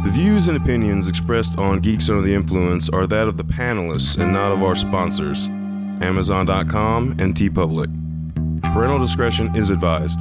The views and opinions expressed on Geeks Under the Influence are that of the panelists and not of our sponsors, Amazon.com and TeePublic. Parental discretion is advised.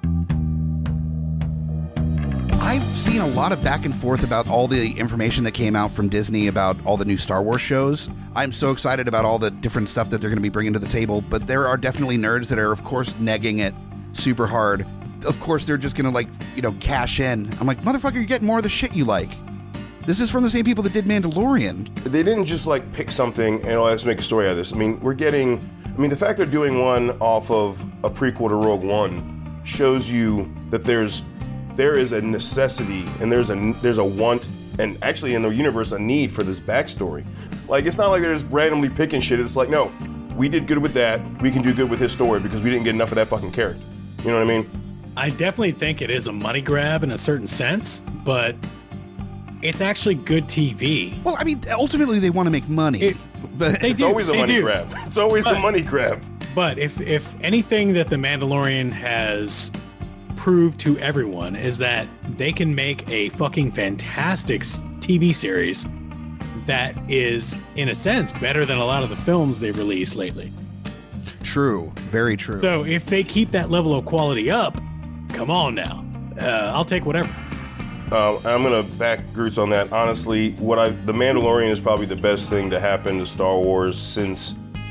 I've seen a lot of back and forth about all the information that came out from Disney about all the new Star Wars shows. I'm so excited about all the different stuff that they're going to be bringing to the table, but there are definitely nerds that are, of course, negging it super hard. Of course, they're just going to, cash in. I'm like, motherfucker, you're getting more of the shit you like. This is from the same people that did Mandalorian. They didn't just, pick something and, let's make a story out of this. I mean, the fact they're doing one off of a prequel to Rogue One shows you that there is a necessity and there's a want, and actually in the universe, a need for this backstory. It's not like they're just randomly picking shit. It's like, no, we did good with that. We can do good with his story because we didn't get enough of that fucking character. You know what I mean? I definitely think it is a money grab in a certain sense, but it's actually good TV. Well, I mean, ultimately they want to make money. It's always a money grab. It's always a money grab. But if anything that The Mandalorian has proved to everyone is that they can make a fucking fantastic TV series that is, in a sense, better than a lot of the films they've released lately. True. Very true. So if they keep that level of quality up, come on now. I'll take whatever. I'm going to back Groots on that. Honestly, The Mandalorian is probably the best thing to happen to Star Wars since,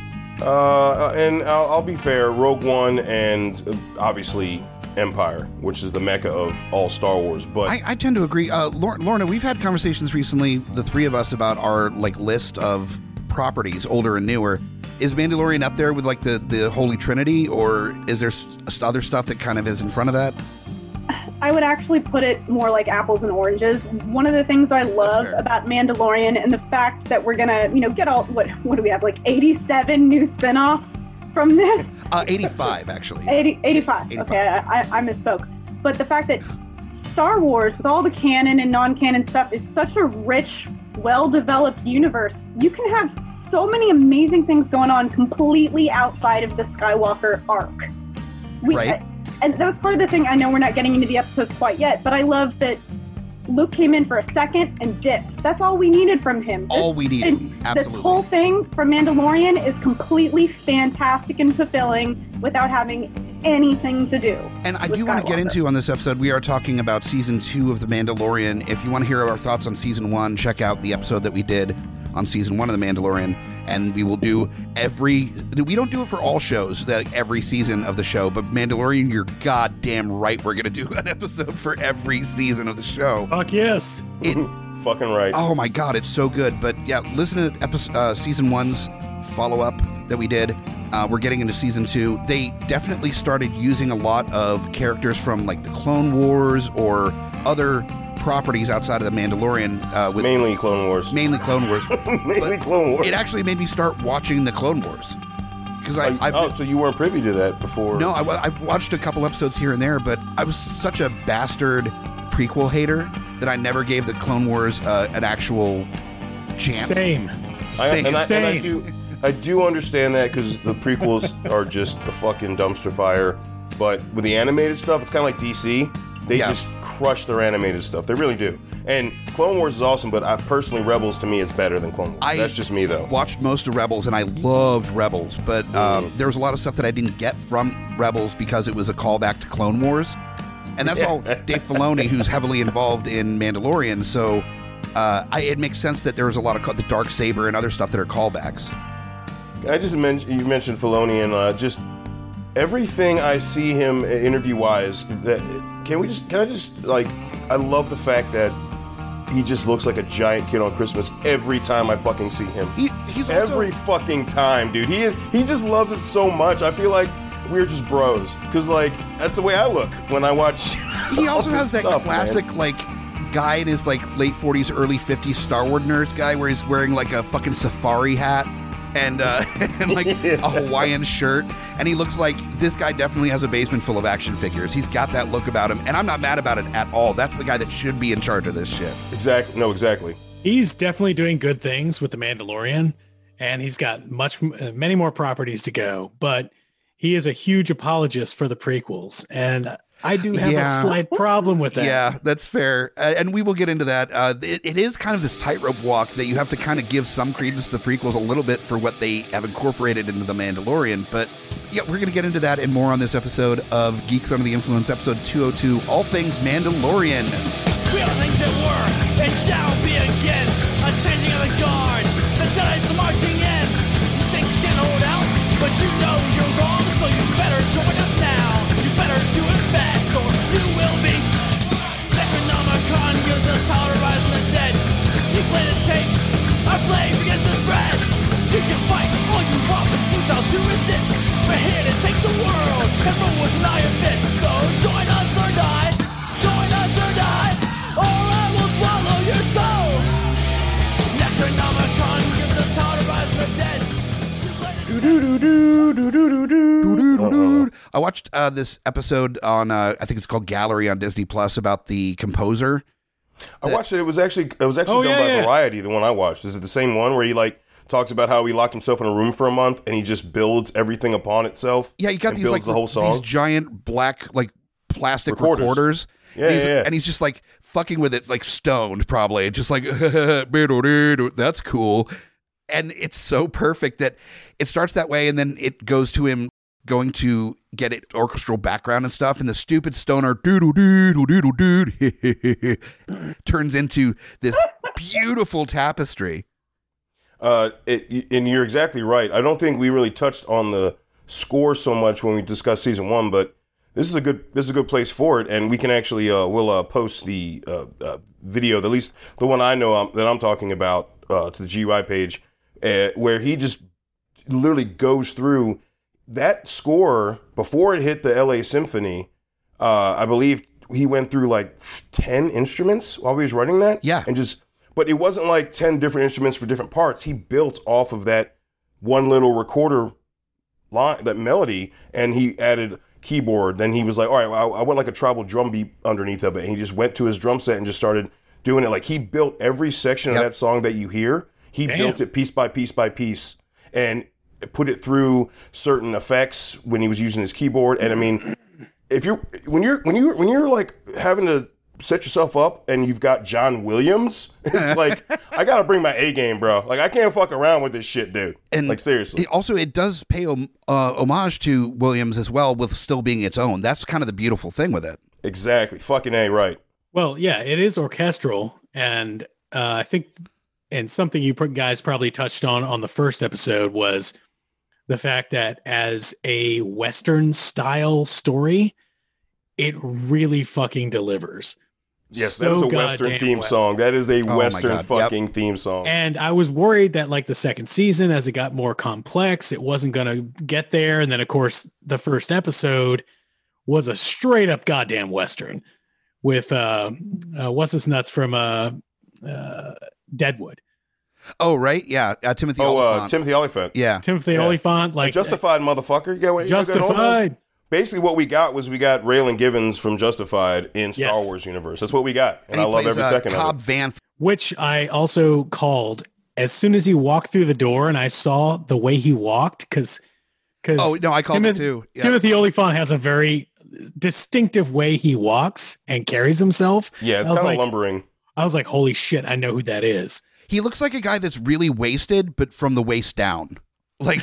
and I'll be fair, Rogue One and obviously Empire, which is the mecca of all Star Wars. But I tend to agree. Lorna, we've had conversations recently, the three of us, about our list of properties, older and newer. Is Mandalorian up there with the Holy Trinity, or is there other stuff that kind of is in front of that? I would actually put it more like apples and oranges. One of the things I love about Mandalorian and the fact that we're gonna, get all what do we have, 87 new spinoffs from this? 85 actually. 85. Okay, I misspoke. But the fact that Star Wars, with all the canon and non-canon stuff, is such a rich, well-developed universe. You can have so many amazing things going on completely outside of the Skywalker arc. Right. And that was part of the thing. I know we're not getting into the episodes quite yet, but I love that Luke came in for a second and dipped. That's all we needed from him. All we needed, absolutely. This whole thing from Mandalorian is completely fantastic and fulfilling without having anything to do. And I do want to get into on this episode, we are talking about Season 2 of The Mandalorian. If you want to hear our thoughts on Season 1, check out the episode that we did on Season 1 of The Mandalorian. And we will do we don't do it for all shows, every season of the show, but Mandalorian, you're goddamn right, we're going to do an episode for every season of the show. Fuck yes. Fucking right. Oh my God, it's so good. But yeah, listen to Season 1's follow-up that we did. We're getting into Season 2. They definitely started using a lot of characters from the Clone Wars or other properties outside of The Mandalorian. Mainly Clone Wars. Mainly Clone Wars. Mainly Clone Wars. It actually made me start watching the Clone Wars. So you weren't privy to that before? No, I've watched a couple episodes here and there, but I was such a bastard prequel hater that I never gave the Clone Wars an actual chance. Same. I do understand that because the prequels are just a fucking dumpster fire. But with the animated stuff, it's kind of like DC. They just crush their animated stuff. They really do. And Clone Wars is awesome, but personally, Rebels to me is better than Clone Wars. That's just me, though. Watched most of Rebels, and I loved Rebels. But there was a lot of stuff that I didn't get from Rebels because it was a callback to Clone Wars. And that's all Dave Filoni, who's heavily involved in Mandalorian. So it makes sense that there was a lot of the Darksaber and other stuff that are callbacks. You mentioned Filoni, and just everything I see him interview-wise, I love the fact that he just looks like a giant kid on Christmas every time I fucking see him. He's every fucking time, dude. He just loves it so much. I feel like we're just bros. Because, that's the way I look when I watch He also has that stuff, classic, guy in his, late 40s, early 50s Star Wars nerds guy where he's wearing, a fucking safari hat and a Hawaiian shirt, and he looks like this guy definitely has a basement full of action figures. He's got that look about him, and I'm not mad about it at all. That's the guy that should be in charge of this shit. Exactly. He's definitely doing good things with The Mandalorian, and he's got many more properties to go, but he is a huge apologist for the prequels, and I do have Yeah. a slight problem with that. Yeah, that's fair. And we will get into that. It is kind of this tightrope walk that you have to kind of give some credence to the prequels a little bit for what they have incorporated into The Mandalorian. But yeah, we're going to get into that and more on this episode of Geeks Under the Influence, episode 202, All Things Mandalorian. We are things that were and shall be again. A changing of the guard, the dead's marching in. You think you can hold out, but you know you're wrong, so you better join us now. You better do it fast, or you will be. Necronomicon gives us power to rise from the dead. You play the tape, our blade begins to spread. You can fight all you want, but it's futile to resist. We're here to take the world and rule with an iron fist. So join us or die, join us or die, or I will swallow your soul. Necronomicon gives us power to rise from the dead. You play the tape. I watched this episode on, I think it's called Gallery on Disney Plus, about the composer. I watched it. It was actually done by yeah. Variety. The one I watched. Is it the same one where he like talks about how he locked himself in a room for a month and he just builds everything upon itself? Yeah, you got and these builds like the whole song. these giant black like plastic Recorders. recorders. Yeah, and he's, yeah. and he's just like fucking with it, like stoned, probably, just like that's cool. And it's so perfect that it starts that way, and then it goes to him going to get it orchestral background and stuff, and the stupid stoner doodle doodle doodle dood turns into this beautiful tapestry. And you're exactly right. I don't think we really touched on the score so much when we discussed season 1, but this is a good place for it, and we can actually we'll post the video, at least the one I know that I'm talking about, to the GUI page, where he just literally goes through that score before it hit the LA Symphony. I believe he went through like 10 instruments while he was writing that. Yeah. But it wasn't like 10 different instruments for different parts. He built off of that one little recorder line, that melody, and he added keyboard. Then he was like, all right, well, I want like a tribal drum beat underneath of it. And he just went to his drum set and just started doing it. Like he built every section of that song that you hear. He built it piece by piece by piece and put it through certain effects when he was using his keyboard. And I mean, when you're like having to set yourself up and you've got John Williams, it's like, I gotta bring my A game, bro. Like I can't fuck around with this shit, dude. And like seriously. It does pay homage to Williams as well, with still being its own. That's kind of the beautiful thing with it. Exactly. Fucking A, right. Well, yeah, it is orchestral, and I think, and something you guys probably touched on the first episode was the fact that as a Western style story, it really fucking delivers. Yes, that is a Western theme song. That is a Western fucking theme song. And I was worried that like the second season, as it got more complex, it wasn't going to get there. And then, of course, the first episode was a straight up goddamn Western with what's his nuts from Deadwood. Oh, right. Yeah. Timothy Olyphant. Timothy Olyphant. Yeah. Timothy Olyphant. Like Justified, motherfucker. Justified. Basically, what we got was Raylan Givens from Justified in Star Wars universe. That's what we got, and I love every second Cobb of it. Vanth, which I also called as soon as he walked through the door, and I saw the way he walked because. Oh no, I called it too. Yeah. Timothy Olyphant has a very distinctive way he walks and carries himself. Yeah, it's kind of lumbering. I was like, holy shit, I know who that is. He looks like a guy that's really wasted, but from the waist down. Like,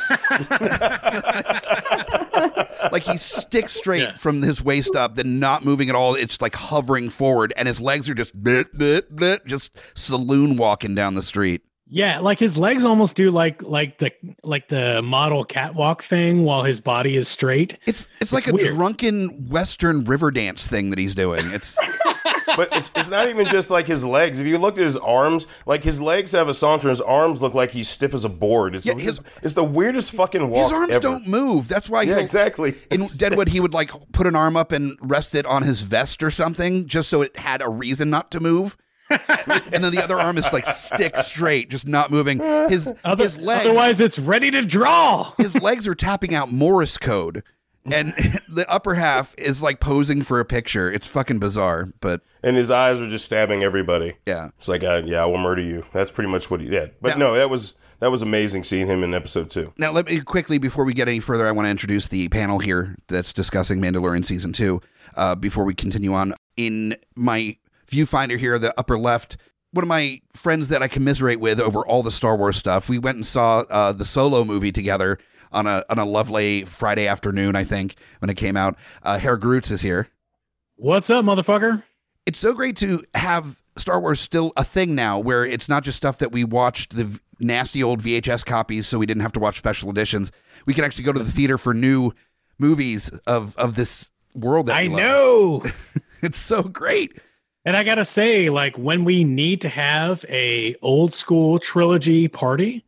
like he sticks straight from his waist up, then not moving at all. It's like hovering forward, and his legs are just just saloon walking down the street. Yeah, like his legs almost do like the model catwalk thing while his body is straight. It's like a weird. Drunken Western river dance thing that he's doing. It's. But it's not even just like his legs. If you look at his arms, like his legs have a saunter, his arms look like he's stiff as a board. It's the weirdest fucking walk His arms ever. don't move. That's why exactly. In Deadwood, he would like put an arm up and rest it on his vest or something, just so it had a reason not to move. And then the other arm is like stick straight, just not moving. His legs. Otherwise, it's ready to draw. His legs are tapping out Morse code. And the upper half is like posing for a picture. It's fucking bizarre, but and his eyes are just stabbing everybody. Yeah, it's like I will murder you. That's pretty much what he did. But no, that was that was amazing seeing him in episode 2. Now, let me quickly, before we get any further, I want to introduce the panel here that's discussing Mandalorian Season 2. Before we continue on, in my viewfinder here, the upper left, one of my friends that I commiserate with over all the Star Wars stuff, we went and saw the Solo movie together on a lovely Friday afternoon, I think, when it came out. Herr Groots is here. What's up, motherfucker? It's so great to have Star Wars still a thing now, where it's not just stuff that we watched the nasty old VHS copies so we didn't have to watch special editions. We can actually go to the theater for new movies of this world that we love. know. It's so great. And I gotta say, like, when we need to have a old school trilogy party,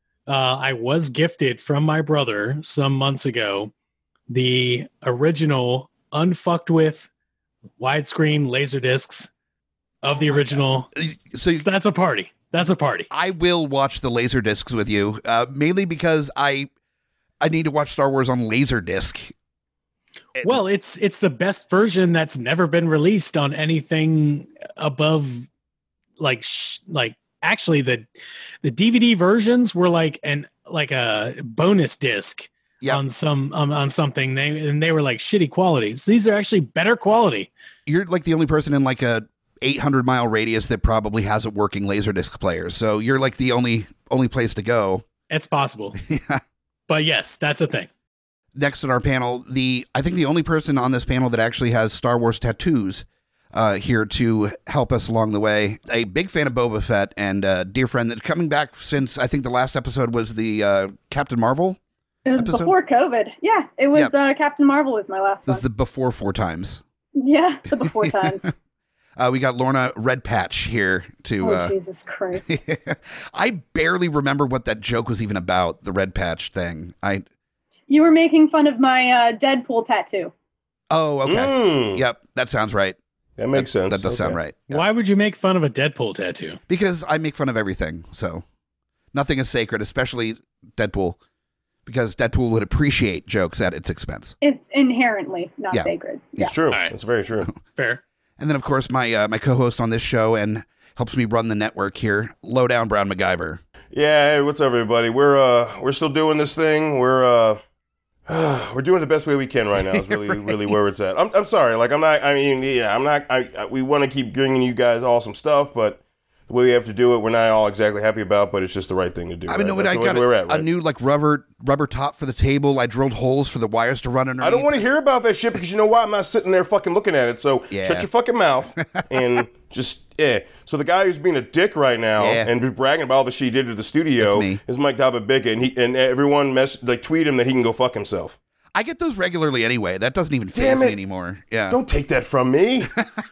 I was gifted from my brother some months ago the original unfucked with widescreen laser discs of the original. So That's a party. That's a party. I will watch the laser discs with you, mainly because I need to watch Star Wars on Laserdisc. Well, it's the best version that's never been released on anything above, like actually the DVD versions were like a bonus disc on something. They were like shitty quality. So these are actually better quality. You're like the only person in like a 800-mile radius that probably has a working Laserdisc player. So you're like the only place to go. It's possible. Yeah. But yes, that's a thing. Next on our panel, I think the only person on this panel that actually has Star Wars tattoos here to help us along the way. A big fan of Boba Fett and a dear friend that's coming back since I think the last episode was the Captain Marvel It was episode? before COVID. Yeah, it was Captain Marvel was my last This one. is the before 4 times. Yeah, the before time. We got Lorna Red Patch here to... Oh, Jesus Christ. I barely remember what that joke was even about, the Red Patch thing. You were making fun of my Deadpool tattoo. Oh, okay. Mm. Yep, that sounds right. That makes sense. That does sound right. Yeah. Why would you make fun of a Deadpool tattoo? Because I make fun of everything, so nothing is sacred, especially Deadpool, because Deadpool would appreciate jokes at its expense. It's inherently not sacred. Yeah. It's true. All right. It's very true. Fair. And then, of course, my co-host on this show and helps me run the network here, Lowdown Brown MacGyver. Yeah, hey, what's up, everybody? We're still doing this thing. We're doing it the best way we can right now. Is really really where it's at. I'm sorry. Like I'm not. I mean, yeah, I'm not. We want to keep bringing you guys awesome stuff, but the way we have to do it, we're not all exactly happy about. But it's just the right thing to do. I mean, right? I got we're at, right? a new like rubber top for the table. I drilled holes for the wires to run underneath. I don't want to hear about that shit because you know what? I'm not sitting there fucking looking at it. So Yeah. shut your fucking mouth and just So the guy who's being a dick right now and bragging about all the shit he did to the studio That's me. is Mike Dababicka, and everyone tweet him that he can go fuck himself. I get those regularly anyway. That doesn't even Damn faze me it. anymore. Yeah. Don't take that from me.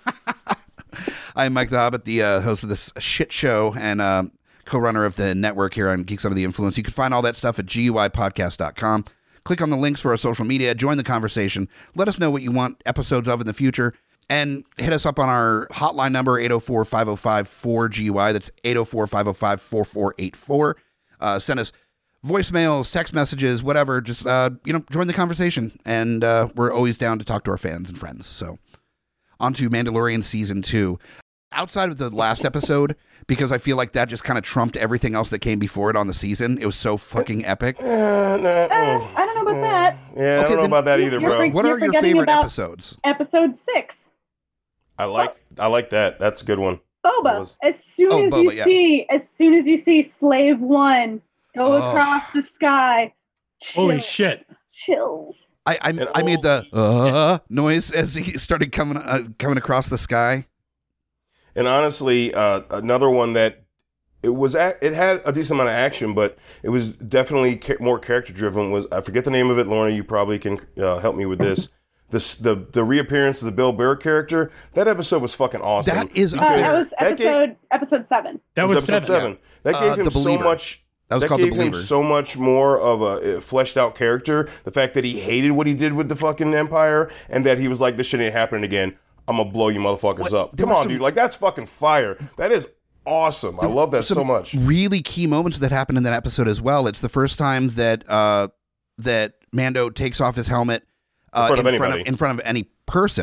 I'm Mike the Hobbit, the host of this shit show and co-runner of the network here on Geeks Under the Influence. You can find all that stuff at GUIpodcast.com. Click on the links for our social media. Join the conversation. Let us know what you want episodes of in the future. And hit us up on our hotline number, 804-505-4GUI. That's 804-505-4484. Send us voicemails, text messages, whatever. Just, join the conversation. And we're always down to talk to our fans and friends. So on to Mandalorian Season 2. Outside of the last episode, because I feel like that just kind of trumped everything else that came before it on the season. It was so fucking epic. I don't know about that. Yeah, I don't know about that either, bro. What are your forgetting favorite about episodes? Episode 6. I like that. That's a good one. Boba. Was- As soon as you see Slave 1 go across the sky. Holy shit. Chills. I made the noise as he started coming across the sky. And honestly, another one that it had a decent amount of action, but it was definitely more character driven. Was I forget the name of it, Lorna? You probably can help me with this. The reappearance of the Bill Burr character. That episode was fucking awesome. That is That was episode 7. That was episode 7. That gave him The so Believer. much. That That called The gave him Believer. so much more of a fleshed out character. The fact that he hated what he did with the fucking Empire, and that he was like, "This shit ain't happening again. I'm gonna blow you motherfuckers up." There Come were on, some- dude. Like that's fucking fire. That is awesome. I love that so Some much. Really key moments that happened in that episode as well. It's the first time that that Mando takes off his helmet In front of anybody. in front of any person.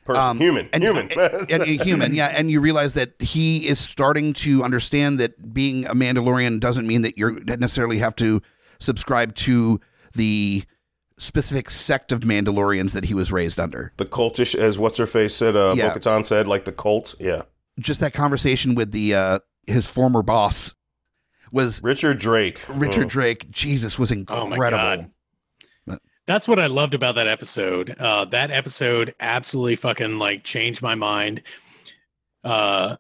Human. and human, yeah. And you realize that he is starting to understand that being a Mandalorian doesn't mean that you necessarily have to subscribe to the specific sect of Mandalorians that he was raised under. The cultish, as what's-her-face said, Bo-Katan said, like the cult, yeah. Just that conversation with the his former boss was... Richard Drake. Drake, Jesus, was incredible. Oh my God. That's what I loved about that episode. That episode absolutely fucking like changed my mind on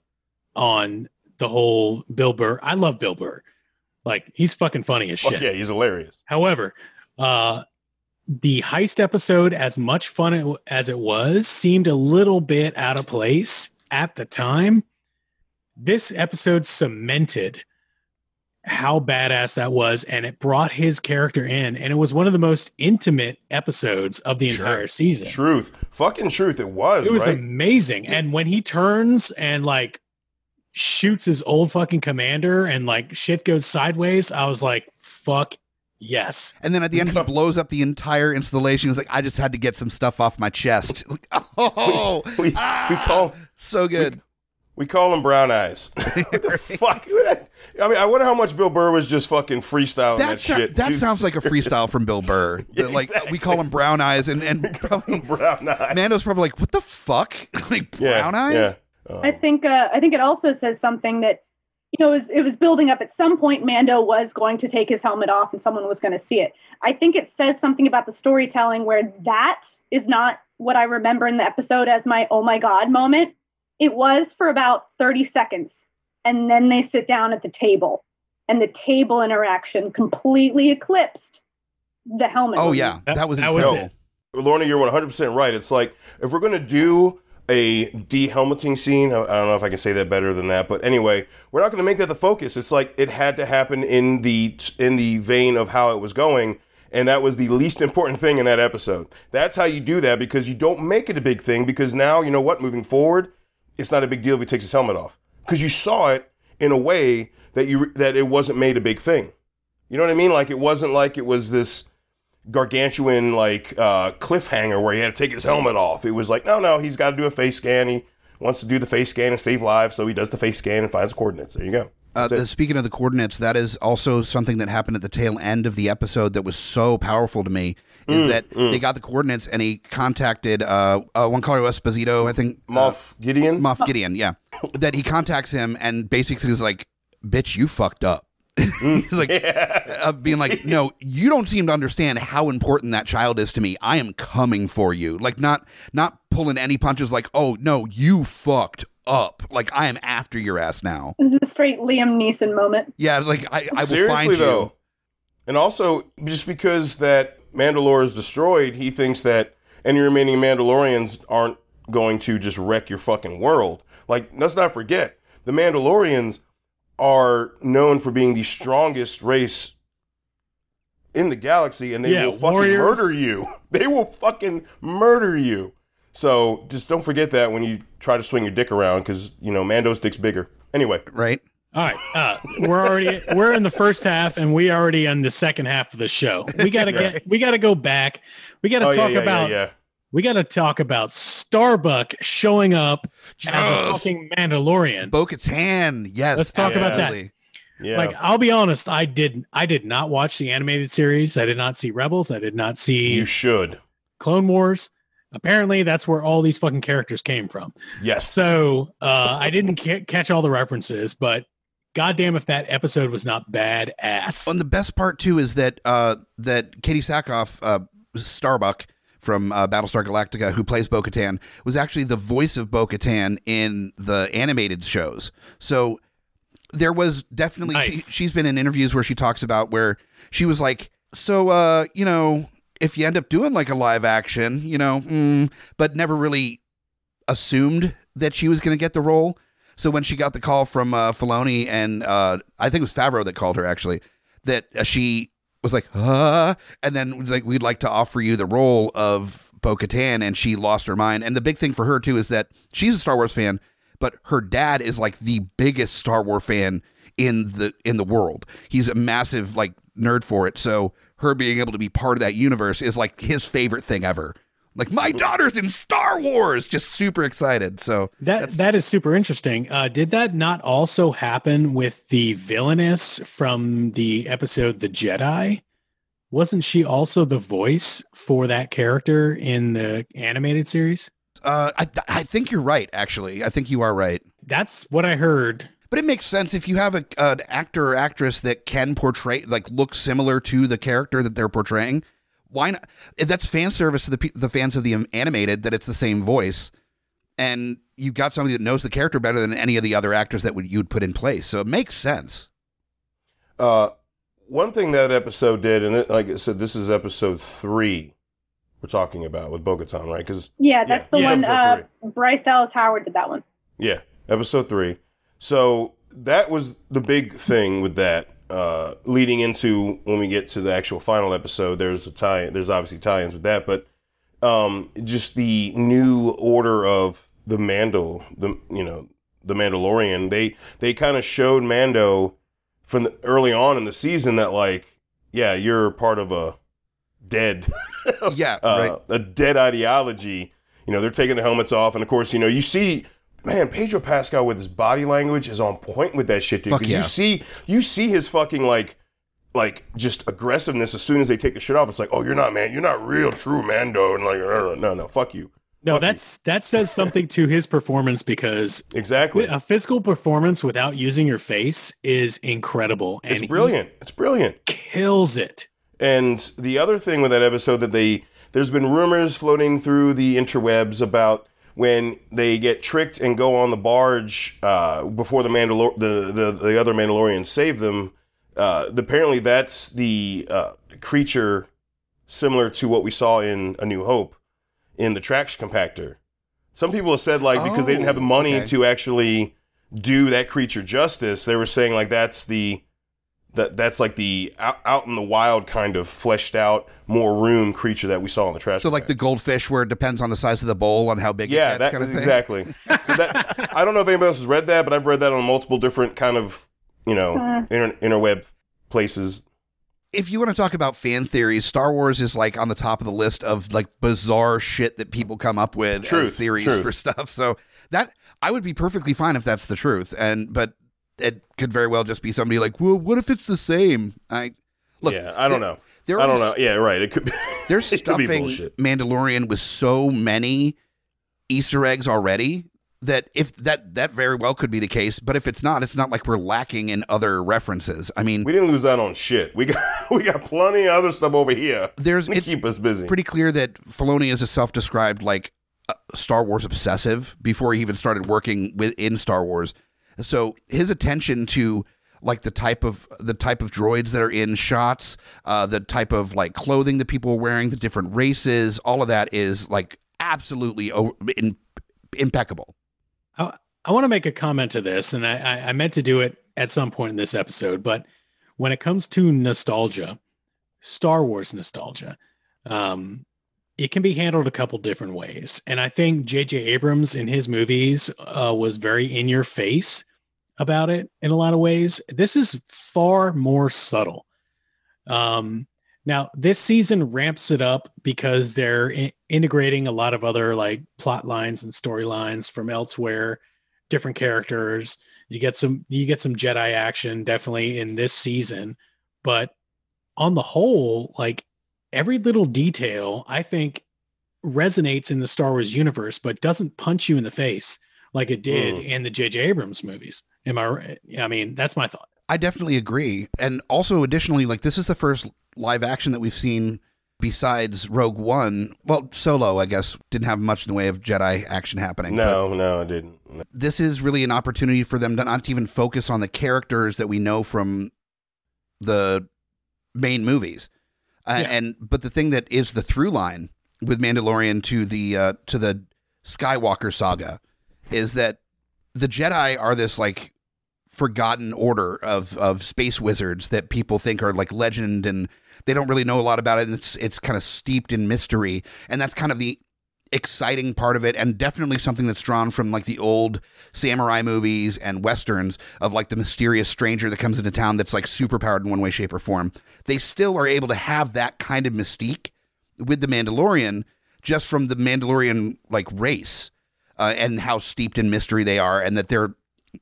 the whole Bill Burr. I love Bill Burr. Like, he's fucking funny as shit. Yeah, he's hilarious. However, the heist episode, as much fun as it was, seemed a little bit out of place at the time. This episode cemented how badass that was, and it brought his character in, and it was one of the most intimate episodes of the entire season. Fucking truth, it was right? Amazing. And when he turns and like shoots his old fucking commander and like shit goes sideways, I was like, fuck yes. And then at the end, he blows up the entire installation. He was like, I just had to get some stuff off my chest. We call so good. We call him Brown Eyes. What the fuck? I mean, I wonder how much Bill Burr was just fucking freestyling that shit. That sounds like a freestyle from Bill Burr. Yeah, like, exactly. we call him Brown Eyes, and probably Brown Eyes. Mando's probably like, what the fuck? Like, Brown Eyes? Yeah. I think it also says something that, you know, it was building up. At some point, Mando was going to take his helmet off and someone was going to see it. I think it says something about the storytelling where that is not what I remember in the episode as my oh my God moment. It was for about 30 seconds. And then they sit down at the table. And the table interaction completely eclipsed the helmet. Oh, yeah. That was incredible. Lorna, you're 100% right. It's like, if we're going to do a de-helmeting scene, I don't know if I can say that better than that, but anyway, we're not going to make that the focus. It's like it had to happen in the vein of how it was going, and that was the least important thing in that episode. That's how you do that, because you don't make it a big thing, because now, you know what, moving forward, it's not a big deal if he takes his helmet off, because you saw it in a way that it wasn't made a big thing. You know what I mean? Like, it wasn't like it was this gargantuan cliffhanger where he had to take his helmet off. It was like, no, he's got to do a face scan. He wants to do the face scan and save lives, so he does the face scan and finds the coordinates. There you go. Speaking of the coordinates, that is also something that happened at the tail end of the episode that was so powerful to me, is that they got the coordinates and he contacted Giancarlo Esposito, I think. Moff Gideon, yeah. That he contacts him and basically is like, bitch, you fucked up. He's like, being like, no, you don't seem to understand how important that child is to me. I am coming for you. Like, not pulling any punches like, oh, no, you fucked up. Like, I am after your ass now. This is a straight Liam Neeson moment. Yeah, like, I will Seriously, find you. Though. And also, just because that Mandalore is destroyed, he thinks that any remaining Mandalorians aren't going to just wreck your fucking world. Like, let's not forget, the Mandalorians are known for being the strongest race in the galaxy, and they will fucking murder you. They will fucking murder you. So just don't forget that when you try to swing your dick around, because, you know, Mando's dick's bigger. Anyway. Right. All right. We're in the first half, and we already in the second half of the show. We gotta go back. We gotta We got to talk about Starbuck showing up as a fucking Mandalorian. Bo-Katan, yes. Let's talk about that. Yeah. Like, I'll be honest, I did not watch the animated series. I did not see Rebels. I did not see You should. Clone Wars. Apparently, that's where all these fucking characters came from. Yes. So I didn't catch all the references, but goddamn if that episode was not badass. And the best part too is that Katie Sackhoff, Starbuck from Battlestar Galactica, who plays Bo-Katan, was actually the voice of Bo-Katan in the animated shows. So there was definitely nice. She's been in interviews where she talks about where she was like, so you know, if you end up doing like a live action, you know, but never really assumed that she was going to get the role. So when she got the call from Filoni, and I think it was Favreau that called her actually, that she was like, and then was like, we'd like to offer you the role of Bo-Katan, and she lost her mind. And the big thing for her too is that she's a Star Wars fan, but her dad is like the biggest Star Wars fan in the world. He's a massive like nerd for it. So her being able to be part of that universe is like his favorite thing ever. Like, my daughter's in Star Wars, just super excited. So that is super interesting. Did that not also happen with the villainess from the episode The Jedi? Wasn't she also the voice for that character in the animated series? I think you're right, actually. I think you are right. That's what I heard. But it makes sense if you have an actor or actress that can portray, like, look similar to the character that they're portraying. Why not? That's fan service to the fans of the animated, that it's the same voice. And you've got somebody that knows the character better than any of the other actors that you'd put in place. So it makes sense. One thing that episode did, and like I said, this is episode 3 we're talking about with Bo-Katan, right? That's the one. Bryce Dallas Howard did that one. Yeah, episode 3. So that was the big thing with that. Leading into when we get to the actual final episode, there's obviously tie-ins with that, but just the new order of the Mandalorian. They kind of showed Mando from early on in the season that, like, yeah, you're part of a dead, right. A dead ideology. They're taking the helmets off, and of course, you see. Man, Pedro Pascal with his body language is on point with that shit, dude. Fuck yeah. You see his fucking like just aggressiveness as soon as they take the shit off. It's like, oh, you're not real true Mando, and like, no, fuck you. No, fuck that says something to his performance, because exactly a physical performance without using your face is incredible. And it's brilliant. It's brilliant. Kills it. And the other thing with that episode there's been rumors floating through the interwebs about when they get tricked and go on the barge before the other Mandalorians save them. Apparently that's the creature similar to what we saw in A New Hope in the traction compactor. Some people have said, like, because they didn't have the money to actually do that creature justice, they were saying, like, that's like the out in the wild kind of fleshed out, more room creature that we saw in the trash. So like the goldfish, where it depends on the size of the bowl on how big it gets, kind of thing. Exactly. So I don't know if anybody else has read that, but I've read that on multiple different kind of interweb places. If you want to talk about fan theories, Star Wars is like on the top of the list of like bizarre shit that people come up with as theories for stuff. So that I would be perfectly fine if that's the truth, but it could very well just be somebody like, well, what if it's the same? I don't know. I don't know. Yeah, right. It could be. They're stuffing Mandalorian with so many Easter eggs already that if that very well could be the case. But if it's not like we're lacking in other references. I mean, we didn't lose out on shit. We got plenty of other stuff over here. It's keep us busy. Pretty clear that Filoni is a self-described like Star Wars obsessive before he even started working in Star Wars. So his attention to like the type of droids that are in shots, the type of like clothing that people are wearing, the different races, all of that is like absolutely impeccable. I want to make a comment to this, and I meant to do it at some point in this episode, but when it comes to nostalgia, Star Wars nostalgia, it can be handled a couple different ways. And I think J.J. Abrams in his movies was very in your face about it in a lot of ways. This is far more subtle. Now, this season ramps it up because they're integrating a lot of other like plot lines and storylines from elsewhere, different characters. You get some Jedi action definitely in this season, but on the whole, like every little detail, I think resonates in the Star Wars universe, but doesn't punch you in the face like it did in the J.J. Abrams movies. Am I right? I mean, that's my thought. I definitely agree. And also additionally, like this is the first live action that we've seen besides Rogue One. Well, Solo, I guess, didn't have much in the way of Jedi action happening. No, it didn't. This is really an opportunity for them to not even focus on the characters that we know from the main movies. But the thing that is the through line with Mandalorian to the Skywalker saga is that the Jedi are this like forgotten order of space wizards that people think are like legend, and they don't really know a lot about it, and it's kind of steeped in mystery, and that's kind of the exciting part of it, and definitely something that's drawn from like the old samurai movies and westerns of like the mysterious stranger that comes into town that's like super powered in one way, shape, or form. They still are able to have that kind of mystique with the Mandalorian just from the Mandalorian like race and how steeped in mystery they are, and that they're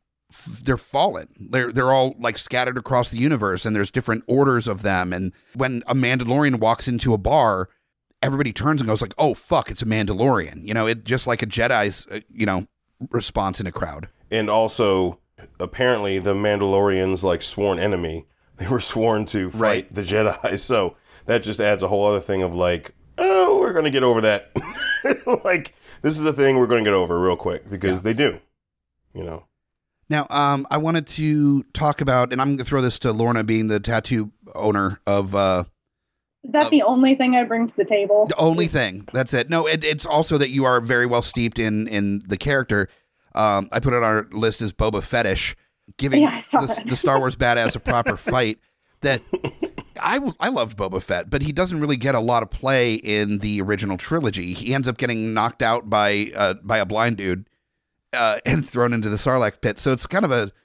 fallen. They're all like scattered across the universe, and there's different orders of them. And when a Mandalorian walks into a bar, everybody turns and goes like, "Oh fuck, it's a Mandalorian!" You know, it just like a Jedi's response in a crowd. And also, apparently, the Mandalorians like sworn enemy. They were sworn to fight the Jedi, so that just adds a whole other thing of like, oh, we're gonna get over that. Like, this is a thing we're gonna get over real quick because they do, you know. Now, I wanted to talk about, and I'm going to throw this to Lorna, being the tattoo owner of. Is that the only thing I bring to the table? The only thing. That's it. No, it's also that you are very well steeped in the character. I put it on our list as Boba Fetish, giving the Star Wars badass a proper fight. That I loved Boba Fett, but he doesn't really get a lot of play in the original trilogy. He ends up getting knocked out by a blind dude. And thrown into the Sarlacc pit. So it's kind of a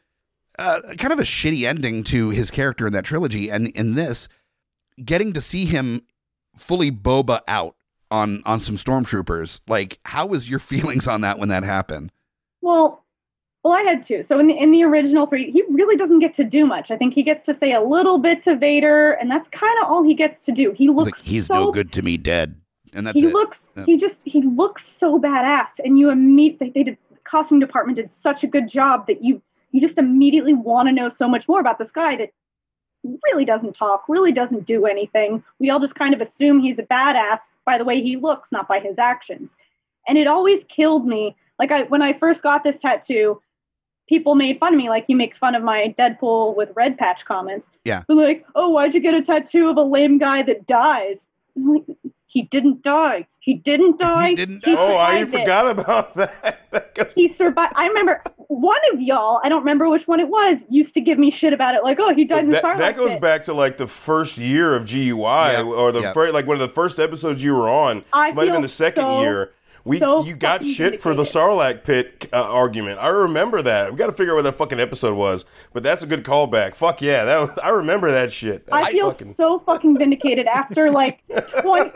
shitty ending to his character in that trilogy. And in this, getting to see him fully Boba out on some stormtroopers, like, how was your feelings on that when that happened? Well, I had two. So in the original 3, he really doesn't get to do much. I think he gets to say a little bit to Vader, and that's kind of all he gets to do. He looks he's no good to me dead, and that's he it. He looks so badass, and you immediately the costume department did such a good job that you just immediately want to know so much more about this guy that really doesn't talk, really doesn't do anything. We all just kind of assume he's a badass by the way he looks, not by his actions. And it always killed me. Like when I first got this tattoo, people made fun of me, like you make fun of my Deadpool with red patch comments. Yeah. But like, oh, why'd you get a tattoo of a lame guy that dies? I'm like, he didn't die. He didn't die. I forgot about that. He survived. I remember one of y'all, I don't remember which one it was, used to give me shit about it. Like, oh, he died in the Sarlacc That goes pit. back to like the first year of GUI or the first, like one of the first episodes you were on. It might have been the second year. You got shit for the Sarlacc pit argument. I remember that. We got to figure out what that fucking episode was. But that's a good callback. Fuck yeah, I remember that shit. I feel so fucking vindicated after like 20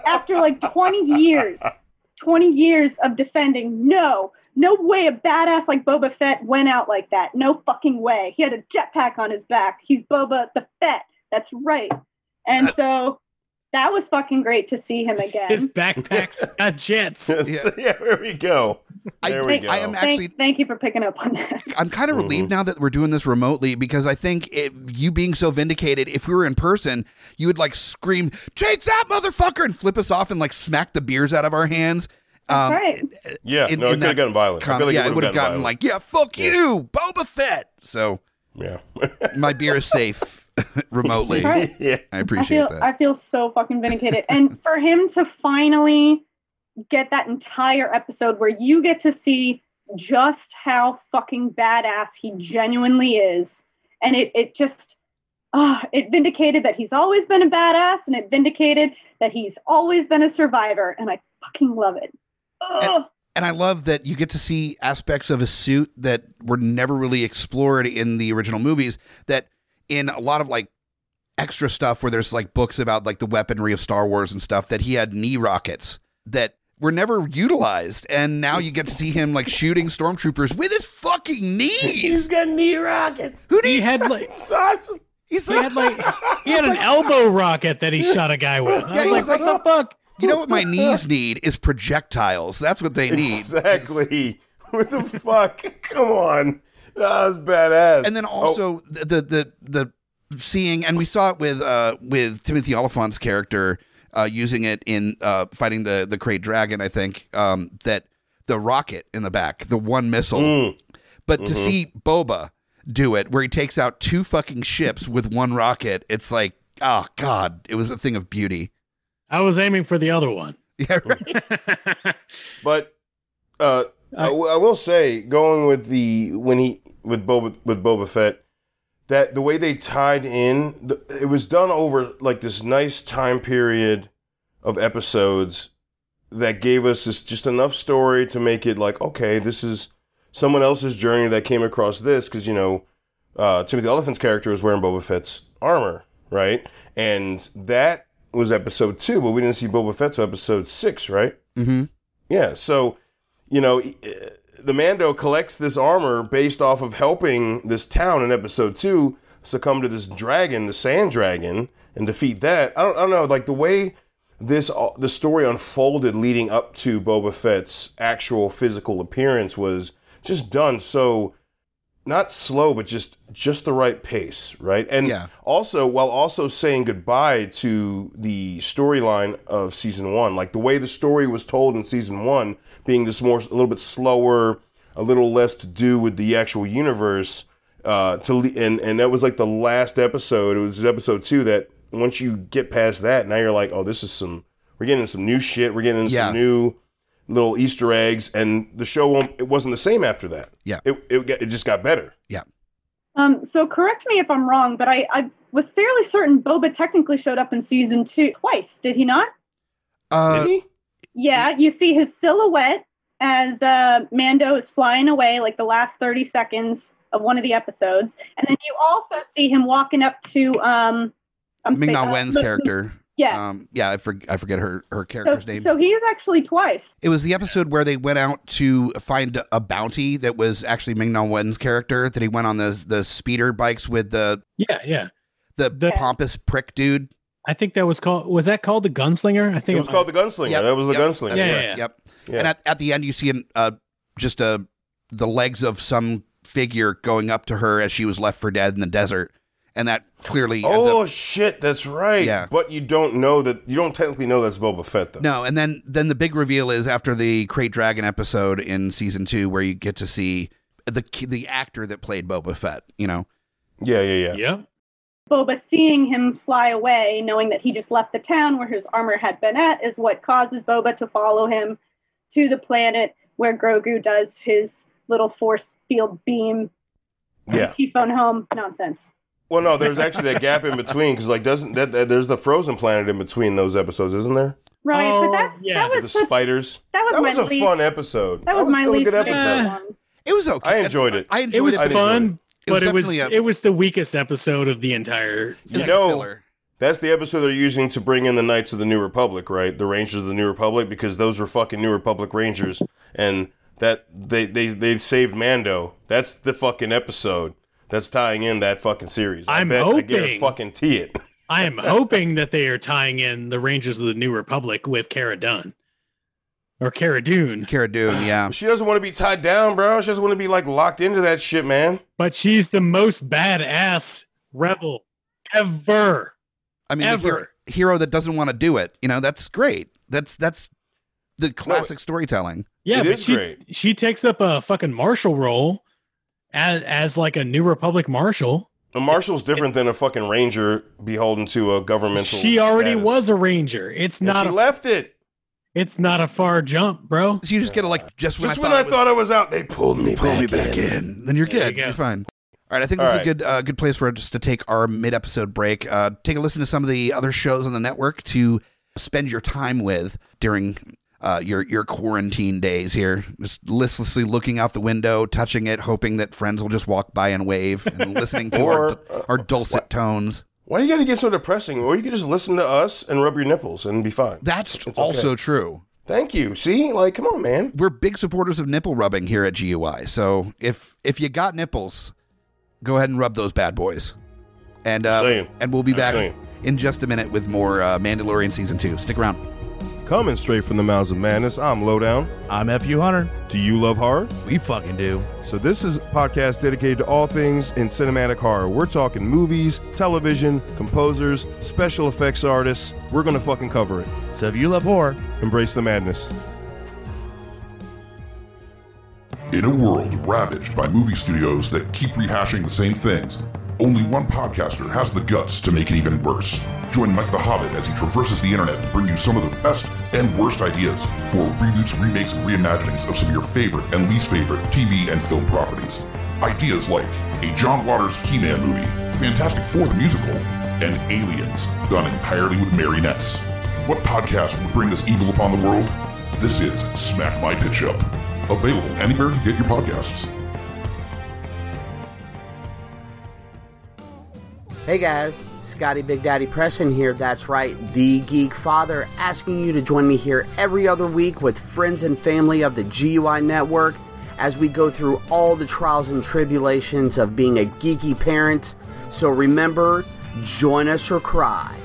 years. 20 years of defending. No way a badass like Boba Fett went out like that. No fucking way. He had a jetpack on his back. He's Boba the Fett. That's right. And so that was fucking great to see him again. His backpack's got jets. Yeah, there we go. I am actually. Thank you for picking up on that. I'm kind of relieved now that we're doing this remotely, because I think you being so vindicated, if we were in person, you would like scream, "Change that motherfucker!" and flip us off and like smack the beers out of our hands. Right. Yeah, it could have gotten violent. I feel like it would have gotten like, "Yeah, fuck you, Boba Fett." So yeah, my beer is safe. Remotely. Right. Yeah. I appreciate that. I feel so fucking vindicated. And for him to finally get that entire episode where you get to see just how fucking badass he genuinely is. And it just, it vindicated that he's always been a badass, and it vindicated that he's always been a survivor. And I fucking love it. And I love that you get to see aspects of his suit that were never really explored in the original movies, that in a lot of like extra stuff where there's like books about like the weaponry of Star Wars and stuff, that he had knee rockets that were never utilized. And now you get to see him like shooting stormtroopers with his fucking knees. He's got knee rockets. Who needs He had like, It's awesome. He's he like, had an elbow rocket that he shot a guy with. I Yeah, was like, what the fuck? you know what my knees need is projectiles. That's what they need. Exactly. What the fuck? Come on. That was badass. And then also the seeing, and we saw it with Timothy Oliphant's character using it in fighting the Krayt Dragon, I think, that the rocket in the back, the one missile. But to see Boba do it, where he takes out 2 fucking ships with one rocket, it's like, oh God, it was a thing of beauty. I was aiming for the other one. Yeah, right. But I will say, going with Boba Fett, that the way they tied in, it was done over like this nice time period of episodes that gave us just enough story to make it like, okay, this is someone else's journey that came across this, because Timothy Oliphant's character was wearing Boba Fett's armor, right? And that was episode 2, but we didn't see Boba Fett till episode 6, right? Mm-hmm. Yeah, so, you know, the Mando collects this armor based off of helping this town in episode 2 succumb to this dragon, the sand dragon, and defeat that. I don't know, like the way the story unfolded leading up to Boba Fett's actual physical appearance was just done so, not slow, but just the right pace, right? And also, while also saying goodbye to the storyline of season 1, like the way the story was told in season 1, being a little bit slower, a little less to do with the actual universe, and that was like the last episode. It was episode 2 that once you get past that, now you're like, oh, we're getting some new shit. We're getting some new little Easter eggs, and the show it wasn't the same after that. Yeah, it just got better. Yeah. So correct me if I'm wrong, but I was fairly certain Boba technically showed up in season 2 twice. Did he not? Did he? Yeah, you see his silhouette as Mando is flying away, like the last 30 seconds of one of the episodes, and then you also see him walking up to Ming-Na Wen's character. Yeah. I forget her character's name. So he is actually twice. It was the episode where they went out to find a bounty that was actually Ming-Na Wen's character, that he went on the speeder bikes with the pompous prick dude. I think that was called the Gunslinger? I think it was called the Gunslinger. Yep, that was the Gunslinger. Yep. And at the end you see the legs of some figure going up to her as she was left for dead in the desert. And that clearly ends up, shit, that's right. Yeah. But you don't technically know that's Boba Fett, though. No, and then the big reveal is after the Krayt Dragon episode in season 2, where you get to see the actor that played Boba Fett, you know? Yeah. Boba seeing him fly away, knowing that he just left the town where his armor had been at, is what causes Boba to follow him to the planet where Grogu does his little force field beam. He phone home nonsense. Well, no, there's actually that gap in between, because like there's the frozen planet in between those episodes, isn't there? Right, but that was the spiders. That was a fun episode. That was my still a least good episode. one. It was okay. I enjoyed it. It was fun, but it was the weakest episode of the entire. Filler. That's the episode they're using to bring in the Knights of the New Republic, right? The Rangers of the New Republic, because those were fucking New Republic Rangers, and that they saved Mando. That's the fucking episode that's tying in that fucking series. I guarantee it. I am hoping that they are tying in the Rangers of the New Republic with Cara Dune. Or Cara Dune. Cara Dune, yeah. She doesn't want to be tied down, bro. She doesn't want to be like locked into that shit, man. But she's the most badass rebel ever. I mean, the hero that doesn't want to do it. You know, that's great. That's the classic storytelling. Yeah, it is great. She takes up a fucking marshal role as like a New Republic marshal. A marshal's different than a fucking ranger beholden to a governmental She already status. was a ranger. It's not. She left it. It's not a far jump, bro. So you just get to like just when I thought I was out, they pulled me back in. Then you're good. You're fine. All right, I think this is a good place for us to take our mid-episode break. Take a listen to some of the other shows on the network to spend your time with during your quarantine days here. Just listlessly looking out the window, touching it, hoping that friends will just walk by and wave, and listening to our dulcet tones. Why you got to get so depressing? Or you can just listen to us and rub your nipples and be fine. That's also true. Thank you. See? Like, come on, man. We're big supporters of nipple rubbing here at GUI. So if you got nipples, go ahead and rub those bad boys. And we'll be back in just a minute with more Mandalorian Season 2. Stick around. Coming straight from the mouths of madness, I'm Lowdown. I'm F.U. Hunter. Do you love horror? We fucking do. So this is a podcast dedicated to all things in cinematic horror. We're talking movies, television, composers, special effects artists. We're going to fucking cover it. So if you love horror, embrace the madness. In a world ravaged by movie studios that keep rehashing the same things, only one podcaster has the guts to make it even worse. Join Mike the Hobbit as he traverses the internet to bring you some of the best and worst ideas for reboots, remakes, and reimaginings of some of your favorite and least favorite TV and film properties. Ideas like a John Waters He-Man movie, Fantastic Four the musical, and Aliens, done entirely with marionettes. What podcast would bring this evil upon the world? This is Smack My Pitch Up. Available anywhere you get your podcasts. Hey guys, Scotty Big Daddy Preston here. That's right, the Geek Father, asking you to join me here every other week with friends and family of the GUI Network as we go through all the trials and tribulations of being a geeky parent. So remember, join us or cry.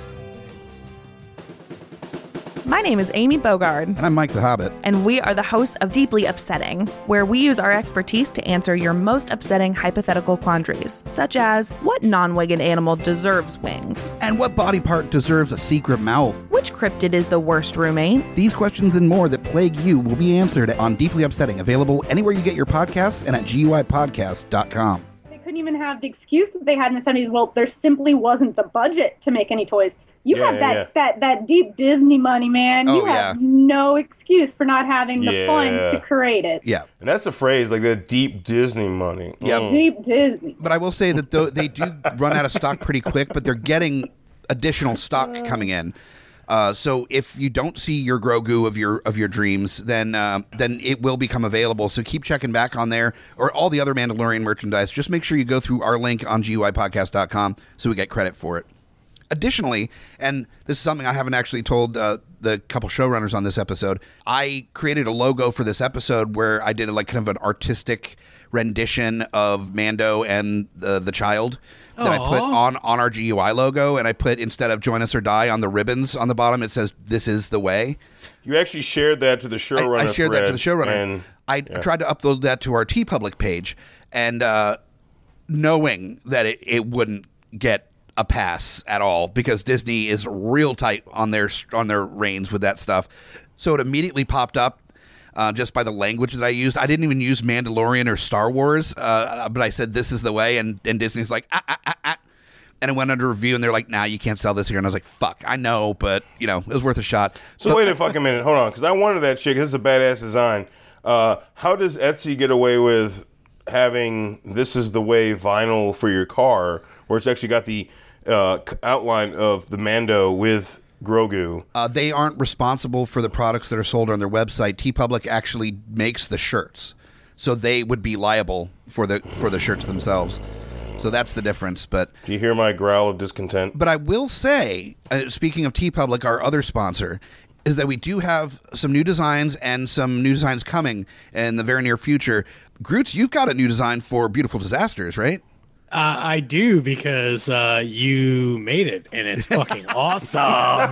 My name is Amy Bogard. And I'm Mike the Hobbit. And we are the hosts of Deeply Upsetting, where we use our expertise to answer your most upsetting hypothetical quandaries, such as, what non-winged animal deserves wings? And what body part deserves a secret mouth? Which cryptid is the worst roommate? These questions and more that plague you will be answered on Deeply Upsetting, available anywhere you get your podcasts and at GUIPodcast.com. They couldn't even have the excuse that they had in the 70s. Well, there simply wasn't the budget to make any toys. You have that deep Disney money, man. You have no excuse for not having the funds to create it. Yeah. And that's a phrase, like the deep Disney money. Yeah. Deep Disney. But I will say that they do run out of stock pretty quick, but they're getting additional stock coming in. So if you don't see your Grogu of your dreams, then it will become available. So keep checking back on there, or all the other Mandalorian merchandise. Just make sure you go through our link on GUIPodcast.com so we get credit for it. Additionally, and this is something I haven't actually told the couple showrunners on this episode, I created a logo for this episode where I did kind of an artistic rendition of Mando and the child that I put on our GUI logo, and I put, instead of "Join Us or Die" on the ribbons on the bottom, it says "This is the way." You actually shared that to the showrunner. I shared that to the showrunner. And I tried to upload that to our TeePublic page, and knowing that it wouldn't get a pass at all because Disney is real tight on their reins with that stuff. So it immediately popped up just by the language that I used. I didn't even use Mandalorian or Star Wars, but I said "This is the way," and Disney's like, and it went under review, and they're like, "Nah, you can't sell this here." And I was like, "Fuck, I know, but it was worth a shot." So wait a fucking minute, hold on, because I wanted that shit. This is a badass design. How does Etsy get away with having "This is the way" vinyl for your car, where it's actually got the outline of the Mando with Grogu? They aren't responsible for the products that are sold on their website. TeePublic actually makes the shirts, so they would be liable for the shirts themselves. So that's the difference. But do you hear my growl of discontent? But I will say, speaking of TeePublic, our other sponsor, is that we do have some new designs and some new designs coming in the very near future. Groots, you've got a new design for Beautiful Disasters, right? I do, because you made it, and it's fucking awesome.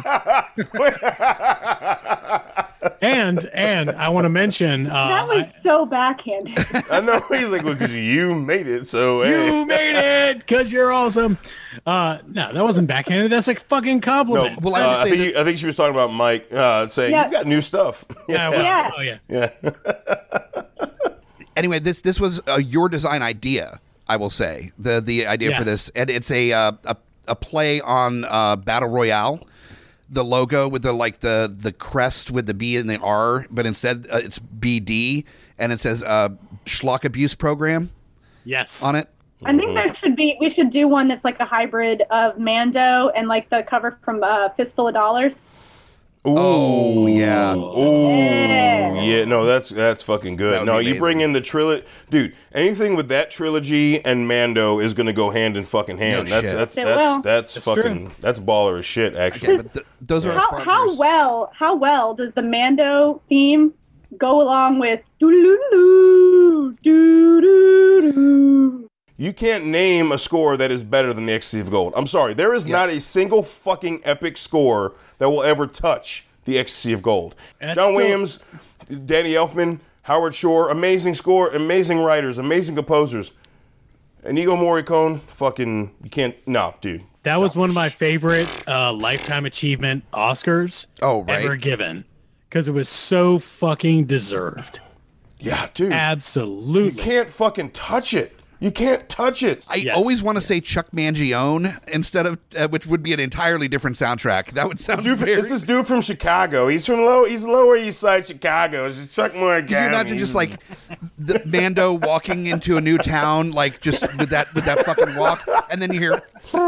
and I want to mention that was so backhanded. I know, he's like, well, because you made it, so you made it because you're awesome. No, that wasn't backhanded. That's a fucking compliment. No, well, I think she was talking about Mike saying you've got new stuff. Yeah. Anyway, this was your design idea. I will say the idea for this, and it's a play on Battle Royale, the logo with the crest with the B and the R, but instead it's BD, and it says Schlock Abuse Program. Yes, on it. I think we should do one that's like a hybrid of Mando and like the cover from Fistful of Dollars. Oh yeah. Yeah. No, that's fucking good. No, you bring in the trilogy, dude. Anything with that trilogy and Mando is going to go hand in fucking hand. No that's fucking true. That's baller as shit. Actually, okay, but those are our sponsors. How well does the Mando theme go along with doo doo doo? You can't name a score that is better than the Ecstasy of Gold. I'm sorry. There is not a single fucking epic score that will ever touch the Ecstasy of Gold. John Williams, Danny Elfman, Howard Shore, amazing score, amazing writers, amazing composers. Inigo Morricone, fucking, you can't, no, dude. That was one of my favorite Lifetime Achievement Oscars ever given. Because it was so fucking deserved. Yeah, dude. Absolutely. You can't fucking touch it. You can't touch it. I always want to say Chuck Mangione instead of, which would be an entirely different soundtrack. That would sound This is dude from Chicago. He's from Lower East Side Chicago. It's Chuck Mangione. Could you imagine just like the Mando walking into a new town, like just with that fucking walk, and then you hear.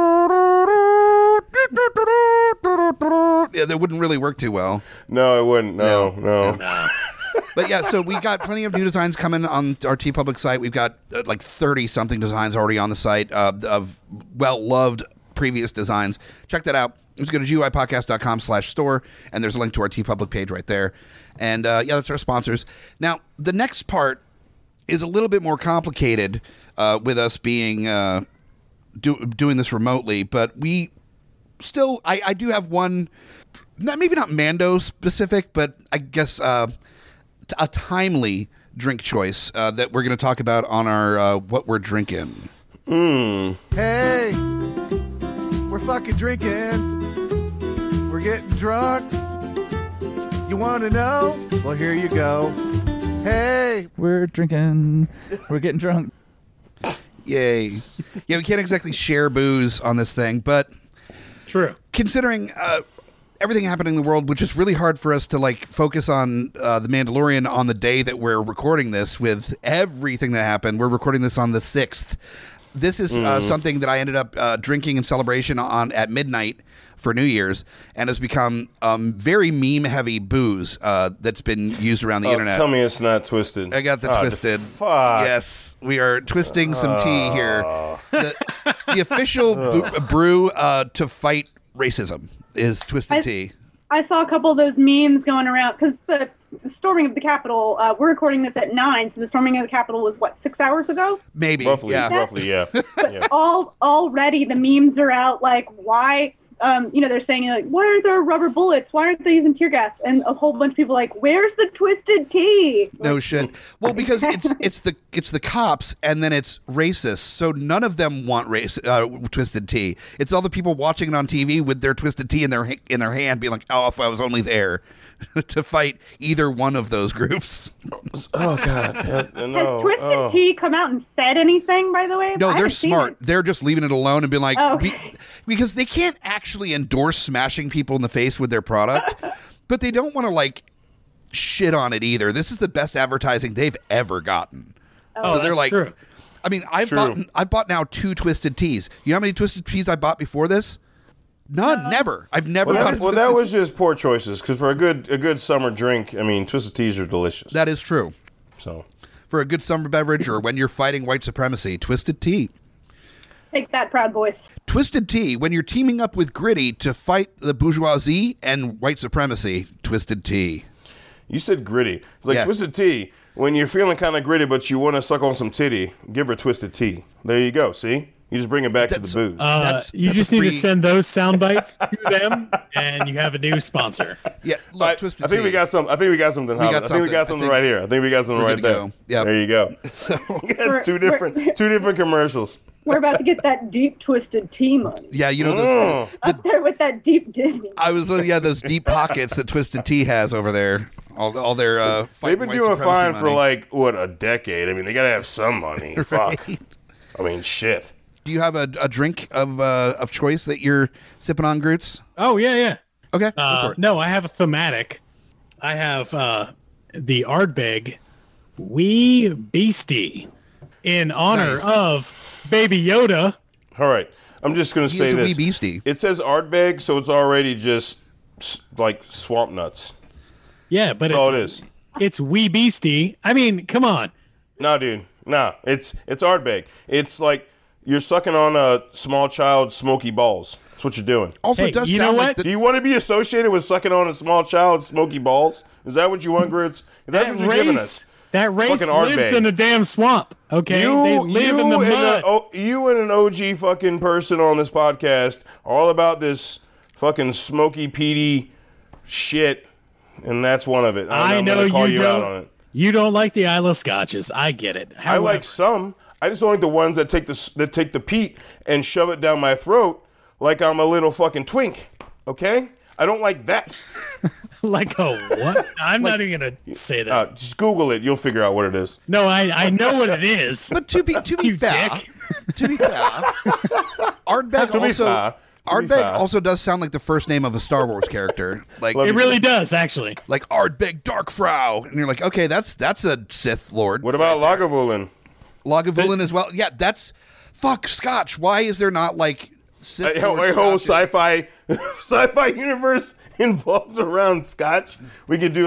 Yeah, that wouldn't really work too well. No, it wouldn't. No. But yeah, so we got plenty of new designs coming on our TeePublic site. We've got like 30-something designs already on the site of well-loved previous designs. Check that out. Just go to GUIPodcast.com/store, and there's a link to our TeePublic page right there. And that's our sponsors. Now, the next part is a little bit more complicated with us being doing this remotely, but we still, I do have one, maybe not Mando specific, but I guess a timely drink choice that we're going to talk about on our What We're Drinking. Hey, we're fucking drinking. We're getting drunk. You want to know? Well, here you go. Hey, we're drinking. We're getting drunk. Yay. Yeah, we can't exactly share booze on this thing, but true. Considering everything happening in the world, which is really hard for us to like focus on The Mandalorian on the day that we're recording this with everything that happened. We're recording this on the 6th. This is something that I ended up drinking in celebration at midnight for New Year's, and has become very meme-heavy booze that's been used around the internet. Tell me it's not Twisted. I got the Twisted. Fuck. Yes, we are twisting some tea here. The official brew to fight racism is Twisted Tea. I saw a couple of those memes going around because the storming of the Capitol, we're recording this at 9, so the storming of the Capitol was, 6 hours ago? Maybe. Roughly, yeah. But already the memes are out, like, why... they're saying, like, why aren't there rubber bullets? Why aren't they using tear gas? And a whole bunch of people are like, where's the Twisted Tea? No shit. Well, because it's the cops, and then it's racist. So none of them want Twisted Tea. It's all the people watching it on TV with their Twisted Tea in their hand, being like, oh, if I was only there to fight either one of those groups. Oh God! Has Twisted Tea come out and said anything? By the way, no, they're smart. They're just leaving it alone and being like, because they can't actually endorse smashing people in the face with their product, but they don't want to like shit on it either. This is the best advertising they've ever gotten. So they're like, true. I mean, I've bought now 2 Twisted Teas. You know how many Twisted Teas I bought before this? None, never. I've never bought a Twisted that was just poor choices, because for a good summer drink, I mean, Twisted Teas are delicious. That is true. So, for a good summer beverage or when you're fighting white supremacy, Twisted Tea. Take that, Proud Boys. Twisted Tea, when you're teaming up with Gritty to fight the bourgeoisie and white supremacy, Twisted Tea. You said Gritty. It's like Twisted Tea. When you're feeling kind of gritty, but you want to suck on some titty, give her Twisted Tea. There you go. See? You just bring it back to the booze. You just need to send those sound bites to them, and you have a new sponsor. Yeah, look, Twisted I think Tea. we got some. I think we got something. I think we got something right here. I think we got something right there. Yep. There you go. We got two different commercials. We're about to get that deep Twisted Tea money. Yeah, you know those up there with that deep Disney. I was those deep pockets that Twisted Tea has over there. All their they've been doing fine for like a decade. I mean, they gotta have some money. Right. Fuck. I mean, shit. Do you have a drink of choice that you're sipping on, Groots? Oh yeah. Okay. Go for it. No, I have a thematic. I have the Ardbeg Wee Beastie in honor of Baby Yoda. All right. I'm just going to say this. Wee Beastie. It says Ardbeg, so it's already just like swamp nuts. Yeah, but that's all it is. It's Wee Beastie. I mean, come on. No, dude. No, it's Ardbeg. It's like you're sucking on a small child's smoky balls. That's what you're doing. Also, it does sound like... Do you want to be associated with sucking on a small child's smoky balls? Is that what you want, Grits? If that's what you're giving us. That race fucking lives Ardbeg. in a damn swamp, okay? They live in the mud. You and an OG fucking person on this podcast are all about this fucking smoky, peaty shit, and that's one of it. I'm going to call you out on it. You don't like the Isla Scotches. I get it. However, I like some. I just don't like the ones that take the peat and shove it down my throat like I'm a little fucking twink, okay? I don't like that. Like a what? I'm not even going to say that. Just Google it. You'll figure out what it is. No, I know what it is. But to be fair, Ardbeg also does sound like the first name of a Star Wars character. Like it really does, actually. Like Ardbeg Darkfrau, and you're like, okay, that's a Sith Lord. What about Lagavulin? Lagavulin as well. Yeah, that's Scotch. Why is there not like Sith Lord a whole sci-fi universe involved around Scotch? We could do like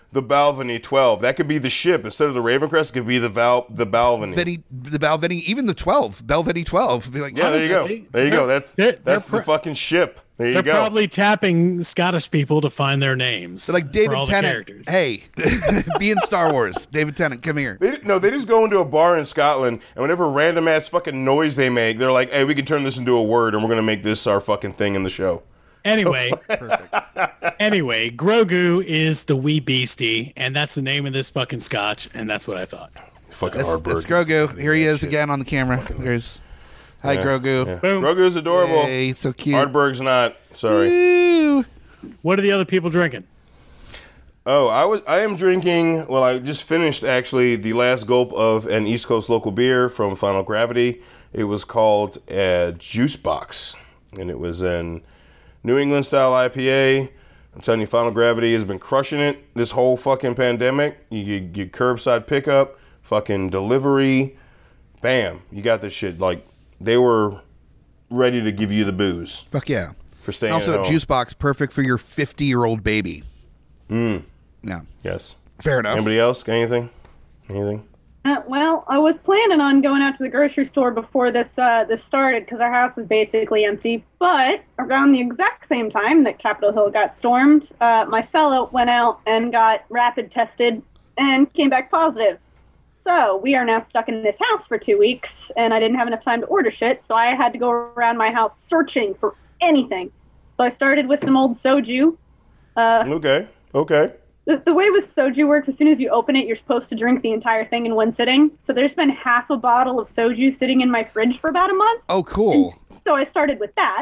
the Balvenie 12. That could be the ship. Instead of the Raven Crest, it could be the Balvenie. The Balvenie, even the 12, Belvenie 12. Be like, Yeah, there you go. There you go. That's the fucking ship. There you They're go. probably tapping Scottish people to find their names. So like for David all the Tennant. characters. Hey, be in Star Wars. David Tennant, come here. They just go into a bar in Scotland, and whatever random ass fucking noise they make, they're like, hey, we can turn this into a word, and we're going to make this our fucking thing in the show. Anyway, Perfect. anyway, Grogu is the wee beastie, and that's the name of this fucking scotch, and that's what I thought. Fucking That's Ardberg. Grogu. Here he is Shit. again on the camera. There's. Hi, Yeah, Grogu. yeah. Boom. Grogu's adorable. Hey, so cute. Ardberg's not. Sorry. Woo. What are the other people drinking? Oh, I am drinking. Well, I just finished actually the last gulp of an East Coast local beer from Final Gravity. It was called Juice Box, and it was an New England style IPA. I'm telling you, Final Gravity has been crushing it this whole fucking pandemic. You get curbside pickup, fucking delivery, bam, you got this shit. Like, they were ready to give you the booze. Fuck yeah. For staying Also, at home. Juice Box, perfect for your 50-year-old baby. Yeah. Yes. Fair enough. Anybody else? Got anything? Anything? Well, I was planning on going out to the grocery store before this started because our house was basically empty. But around the exact same time that Capitol Hill got stormed, my fellow went out and got rapid tested and came back positive. So we are now stuck in this house for 2 weeks, and I didn't have enough time to order shit, so I had to go around my house searching for anything. So I started with some old soju. Okay. The way with soju works, as soon as you open it, you're supposed to drink the entire thing in one sitting. So there's been half a bottle of soju sitting in my fridge for about a month. Oh, cool. So I started with that.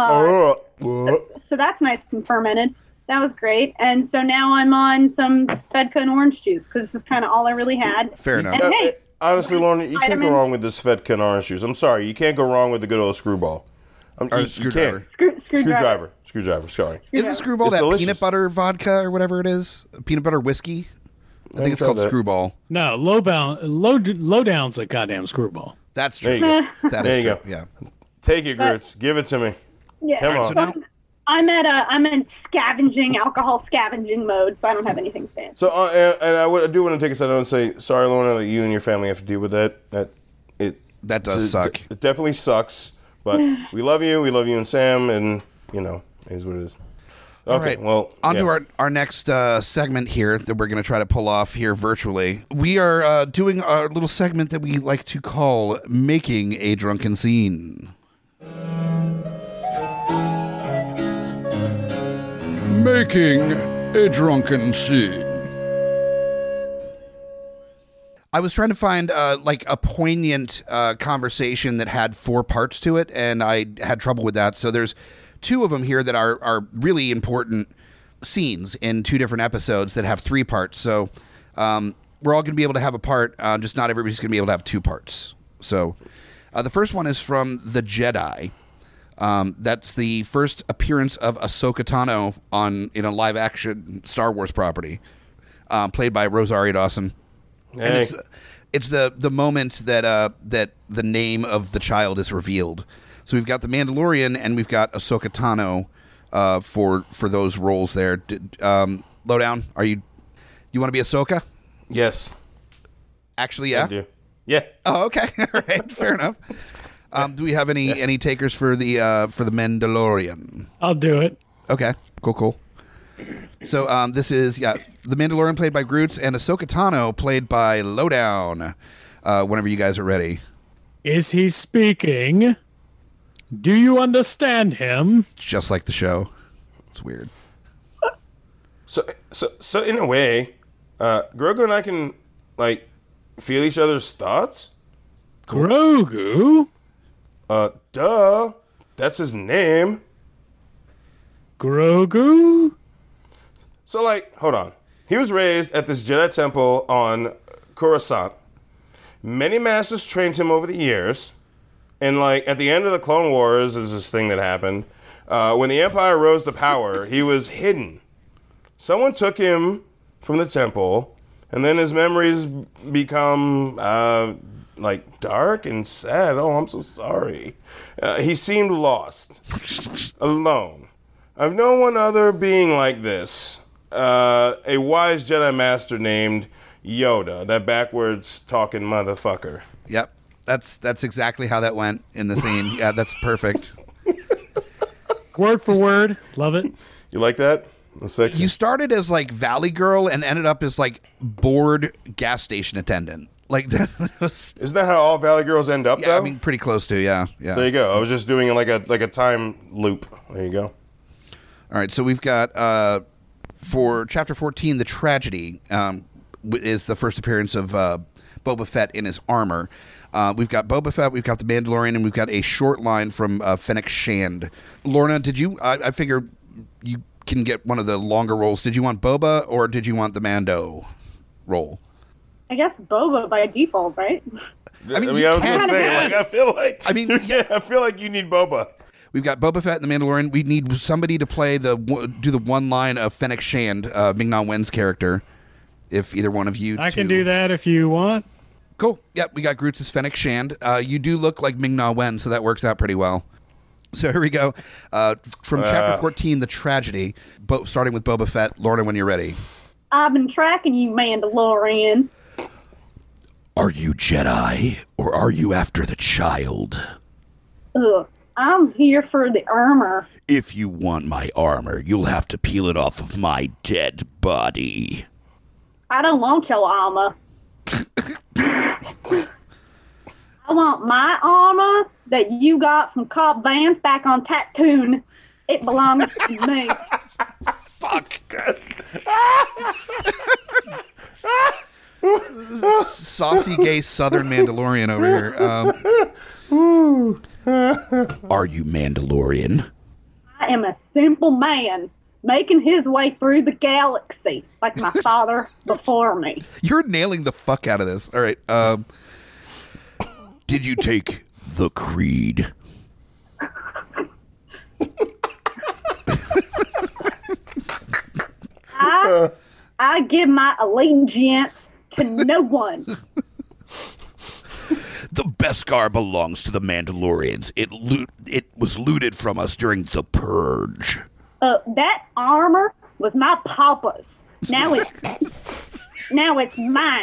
So that's nice and fermented. That was great. And so now I'm on some Svedka and orange juice because this is kind of all I really had. Fair enough. And hey, Honestly, Lauren, you can't go vitamins. wrong with this Svedka and orange juice. I'm sorry. You can't go wrong with the good old screwball. You screwdriver. can't. Screwdriver. Screwdriver, sorry. Isn't Screwball It's that delicious. peanut butter vodka or whatever it is? Peanut butter whiskey? I think it's tried called that. Screwball. No, Lowdown's a goddamn screwball. That's There true. you go. That There is you true. go. Yeah. Take it, Gertz. Give it to me. Yeah. Come on. So now, I'm in alcohol scavenging mode, so I don't have anything fancy. So, and I do want to take a second and say, sorry, Lorna, that you and your family have to deal with that. that does suck. It definitely sucks, but we love you. We love you and Sam, and, you know, it is what it is. Okay, All right. well. On to yeah. our next segment here that we're going to try to pull off here virtually. We are doing our little segment that we like to call Making a Drunken Scene. Making a Drunken Scene. I was trying to find like a poignant conversation that had 4 parts to it, and I had trouble with that. So there's 2 of them here that are really important scenes in 2 different episodes that have 3 parts. So we're all going to be able to have a part, just not everybody's going to be able to have 2 parts. So the first one is from The Jedi. That's the first appearance of Ahsoka Tano in a live-action Star Wars property, played by Rosario Dawson. Hey. And it's the moment that the name of the child is revealed. So we've got the Mandalorian and we've got Ahsoka Tano for those roles there. Lowdown, you want to be Ahsoka? Yes. Actually, yeah. I do. Yeah. Oh, okay. All right. Fair enough. Do we have any takers for the Mandalorian? I'll do it. Okay. Cool. So this is the Mandalorian played by Groots and Ahsoka Tano played by Lowdown. Whenever you guys are ready. Is he speaking? Do you understand him? Just like the show. It's weird. So in a way, Grogu and I can like feel each other's thoughts. Grogu? Duh. That's his name. Grogu? So, like, hold on. He was raised at this Jedi temple on Coruscant. Many masters trained him over the years. And, like, at the end of the Clone Wars, is this thing that happened. When the Empire rose to power, he was hidden. Someone took him from the temple, and then his memories become, like, dark and sad. Oh, I'm so sorry. He seemed lost. Alone. I've known one other being like this. a wise Jedi Master named Yoda, that backwards talking motherfucker. Yep. That's exactly how that went in the scene. Yeah, that's perfect. Word for word. Love it. You like that? That's sexy. You started as like Valley Girl and ended up as like bored gas station attendant. Like that was, Isn't that how all Valley Girls end up, yeah, though? I mean, pretty close to, yeah. There you go. I was just doing like a time loop. There you go. All right, so we've got, for Chapter 14, The Tragedy is the first appearance of Boba Fett in his armor. We've got Boba Fett, we've got the Mandalorian, and we've got a short line from Fennec Shand. Lorna, did you, I figure you can get one of the longer roles. Did you want Boba or did you want the Mando role? I guess Boba by default, right? I was gonna say, like, I feel like, I mean, I feel like you need Boba. We've got Boba Fett and the Mandalorian. We need somebody to play do the one line of Fennec Shand, Ming-Na Wen's character. If either one of you, I can do that if you want. Cool. Yep, we got Groots as Fennec Shand. You do look like Ming-Na Wen, so that works out pretty well. So here we go. From Chapter 14, The Tragedy, starting with Boba Fett. Lorna, when you're ready. I've been tracking you, Mandalorian. Are you Jedi, or are you after the child? I'm here for the armor. If you want my armor, you'll have to peel it off of my dead body. I don't want your armor. I want my armor that you got from Cobb Vanth back on Tatooine. It belongs to me. Fuck. Saucy gay Southern Mandalorian over here. Are you Mandalorian? I am a simple man making his way through the galaxy like my father before me. You're nailing the fuck out of this. All right. Did you take the creed? I give my allegiance to no one. The Beskar belongs to the Mandalorians. It was looted from us during the Purge. That armor was my papa's. Now it's mine.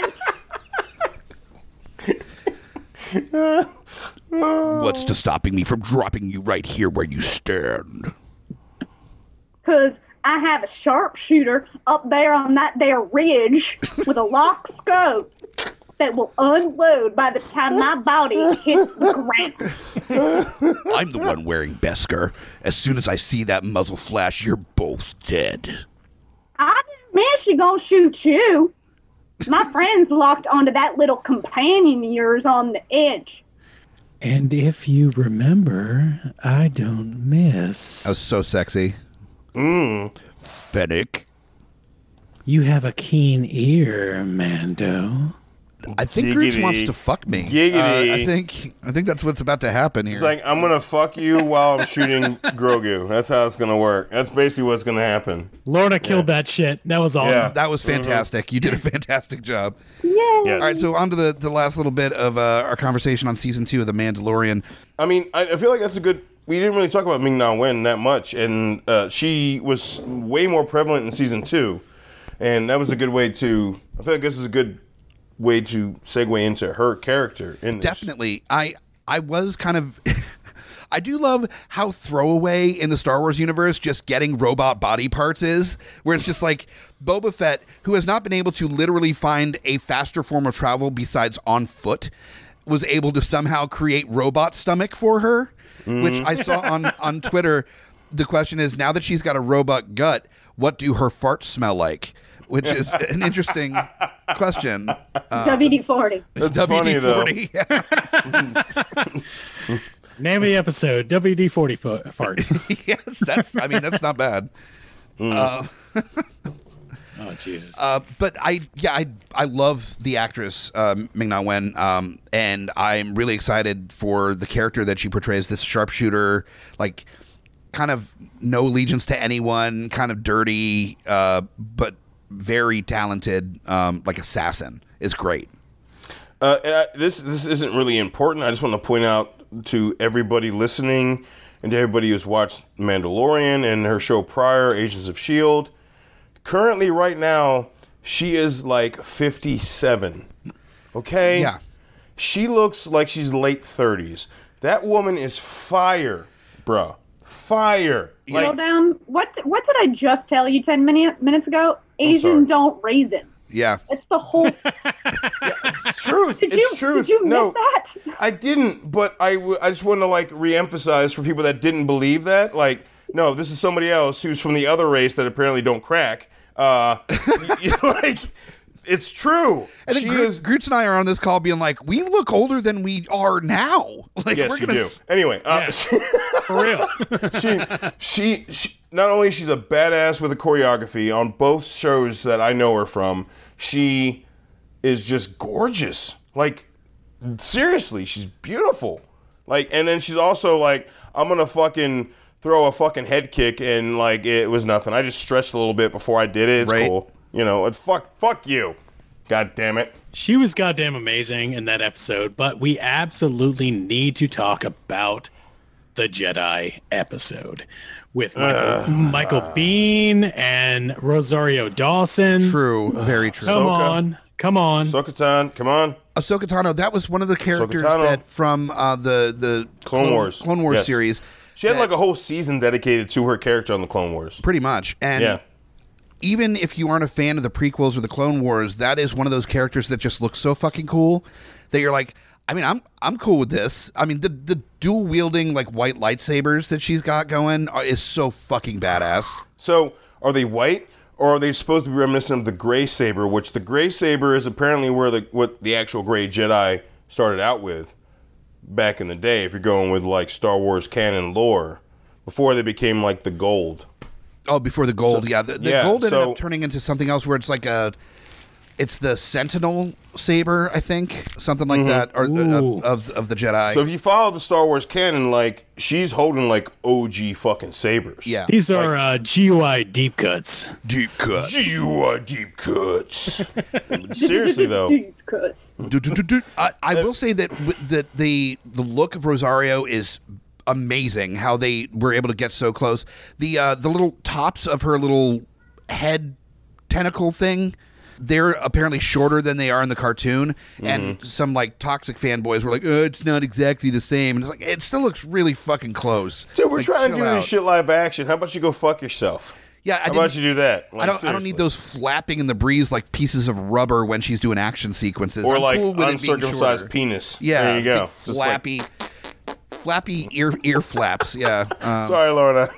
What's to stopping me from dropping you right here where you stand? 'Cause I have a sharpshooter up there on that there ridge with a lock scope that will unload by the time my body hits the ground. I'm the one wearing Beskar. As soon as I see that muzzle flash, you're both dead. I didn't mean she gonna shoot you. My friend's locked onto that little companion of yours on the edge. And if you remember, I don't miss. That was so sexy. Fennec. You have a keen ear, Mando. I think Groots wants to fuck me. Giggity. I think that's what's about to happen here. It's like, I'm going to fuck you while I'm shooting Grogu. That's how it's going to work. That's basically what's going to happen. Lorna killed that shit. That was awesome. Yeah. That was fantastic. You did a fantastic job. Yes. All right, so on to the last little bit of our conversation on Season 2 of The Mandalorian. I mean, I feel like that's a good... We didn't really talk about Ming-Na Wen that much, and she was way more prevalent in Season 2, and that was a good way to... I feel like this is a good way to segue into her character in this. Definitely. I was kind of... I do love how throwaway in the Star Wars universe just getting robot body parts is, where it's just like Boba Fett, who has not been able to literally find a faster form of travel besides on foot, was able to somehow create robot stomach for her, which I saw on Twitter. The question is, now that she's got a robot gut, what do her farts smell like? Which is an interesting question. WD-40. WD-40. Name of the episode, WD-40 fart. Yes, that's not bad. Oh, Jesus. But I love the actress Ming-Na Wen, and I'm really excited for the character that she portrays. This sharpshooter, like kind of no allegiance to anyone, kind of dirty, but very talented, like assassin. Is great. This isn't really important. I just want to point out to everybody listening and to everybody who's watched Mandalorian and her show prior, Agents of S.H.I.E.L.D., currently right now, she is like 57. Okay? Yeah. She looks like she's late 30s. That woman is fire, bruh. Fire. Slow down. What did I just tell you 10 minutes ago? sorry. Asians don't raisin. Yeah. It's the whole. It's truth. Did It's truth. Did you No, miss that? I didn't, but I just want to like reemphasize for people that didn't believe that. Like, no, this is somebody else who's from the other race that apparently don't crack. Like, it's true. And then Groots and I are on this call being like, we look older than we are now. Like, Yes, we're you gonna do. Anyway, For real. she not only she's a badass with a choreography on both shows that I know her from, she is just gorgeous. Like, seriously, she's beautiful. Like, and then she's also like, I'm gonna fucking throw a fucking head kick, and like it was nothing. I just stretched a little bit before I did it. It's Right. cool. You know, and fuck you. God damn it. She was goddamn amazing in that episode, but we absolutely need to talk about the Jedi episode with Michael Biehn and Rosario Dawson. True. Very true. Come on. Ahsoka-tan, come on. Ahsoka Tano, that was one of the characters Ahsoka Tano. that from the Clone Wars. Clone Wars Yes. series. She had that- like a whole season dedicated to her character on the Clone Wars. Pretty much. And Yeah. even if you aren't a fan of the prequels or the Clone Wars, that is one of those characters that just looks so fucking cool that you're like, I mean, I'm cool with this. I mean, the dual wielding like white lightsabers that she's got going is so fucking badass. So, are they white, or are they supposed to be reminiscent of the gray saber? Which the gray saber is apparently what the actual gray Jedi started out with back in the day. If you're going with like Star Wars canon lore, before they became like the gold. Oh, before the gold, So- yeah. The yeah, gold ended so- up turning into something else where it's like it's the Sentinel saber, I think, something like that, or of the Jedi. So if you follow the Star Wars canon, like she's holding like OG fucking sabers. Yeah. These are GUI deep cuts. Deep cut. GUI deep cuts. Seriously though. I will say that the look of Rosario is amazing. How they were able to get so close. The little tops of her little head tentacle thing, they're apparently shorter than they are in the cartoon. And some like toxic fanboys were like, "Oh, it's not exactly the same." And it's like, it still looks really fucking close. Dude, we're Like, trying to chill do out. this shit live action. How about you go fuck yourself? Yeah, How about you do that? Like, I don't seriously. need those flapping in the breeze like pieces of rubber when she's doing action sequences. Or I'm like cool with it being uncircumcised shorter. penis. Yeah, There you go. big Just like- flappy ear flaps. Yeah. Sorry, Lorna.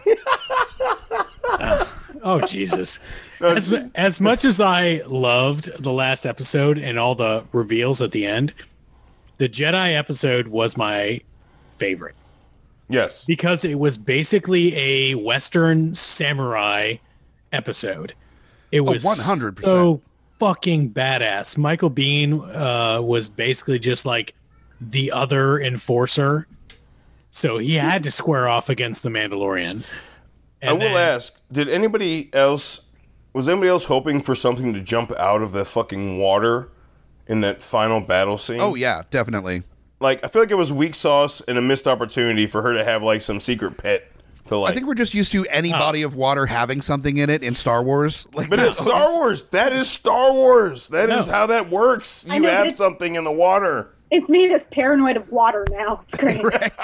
Oh, Jesus. No, As much as I loved the last episode and all the reveals at the end, the Jedi episode was my favorite. Yes. Because it was basically a Western samurai episode. It was 100%. so fucking badass. Michael Biehn was basically just like the other enforcer. So he had to square off against the Mandalorian. I will ask, was anybody else hoping for something to jump out of the fucking water in that final battle scene? Oh, yeah, definitely. Like, I feel like it was weak sauce and a missed opportunity for her to have, like, some secret pet to, like... I think we're just used to any body of water having something in it in Star Wars. Like, But it's Star Wars. That is Star Wars. That is how that works. I You know, but have it's- something in the water. It's me that's paranoid of water now. It's great.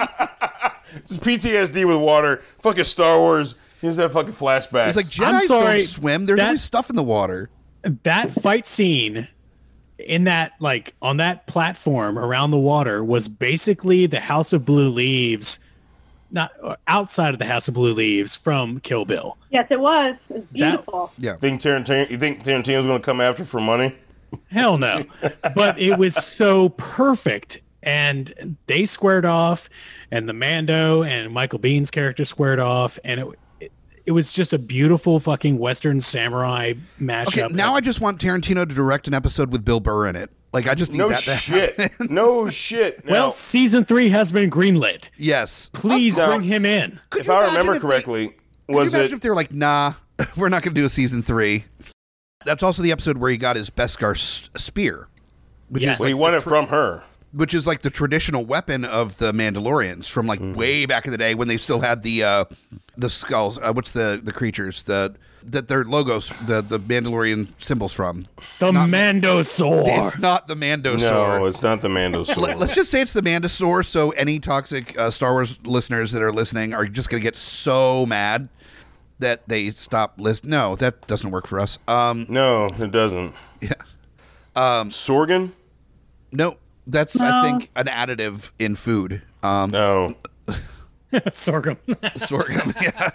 This is PTSD with water. Fucking Star Wars. Here's that fucking flashback. It's like Jedis don't swim. There's always stuff in the water. That fight scene in that, like, on that platform around the water was basically the House of Blue Leaves, not outside of the House of Blue Leaves from Kill Bill. Yes, it was. It's beautiful. Yeah. You think Tarantino's going to come after for money? Hell no. But it was so perfect. And they squared off, and the Mando and Michael Bihn's character squared off, and it was just a beautiful fucking Western samurai mashup. Okay, now I just want Tarantino to direct an episode with Bill Burr in it. Like, I just need No that to shit. happen. No shit. Now, Well, season 3 has been greenlit. Yes. Please Of course. bring him in. if I remember correctly, Could was you imagine it... if they were like, nah, we're not going to do a season 3? That's also the episode where he got his Beskar spear. Which Yes. is Well, he like won the it from her. which is like the traditional weapon of the Mandalorians from like way back in the day when they still had the skulls. What's the creatures? The that their logos, the Mandalorian symbols from. The Mandosaur. It's not the Mandosaur. No, it's not the Mandosaur. Let's just say it's the Mandosaur, so any toxic Star Wars listeners that are listening are just going to get so mad that they stop listening. No, that doesn't work for us. No, it doesn't. Yeah. Sorgan? No, that's, I think, an additive in food. No. Sorghum. Sorghum, yeah.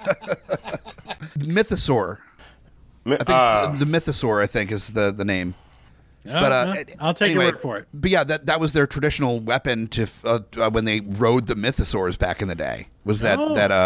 Mythosaur. I think the Mythosaur, I think, is the name. I'll take your word for it. But yeah, that was their traditional weapon to when they rode the Mythosaurs back in the day. Was that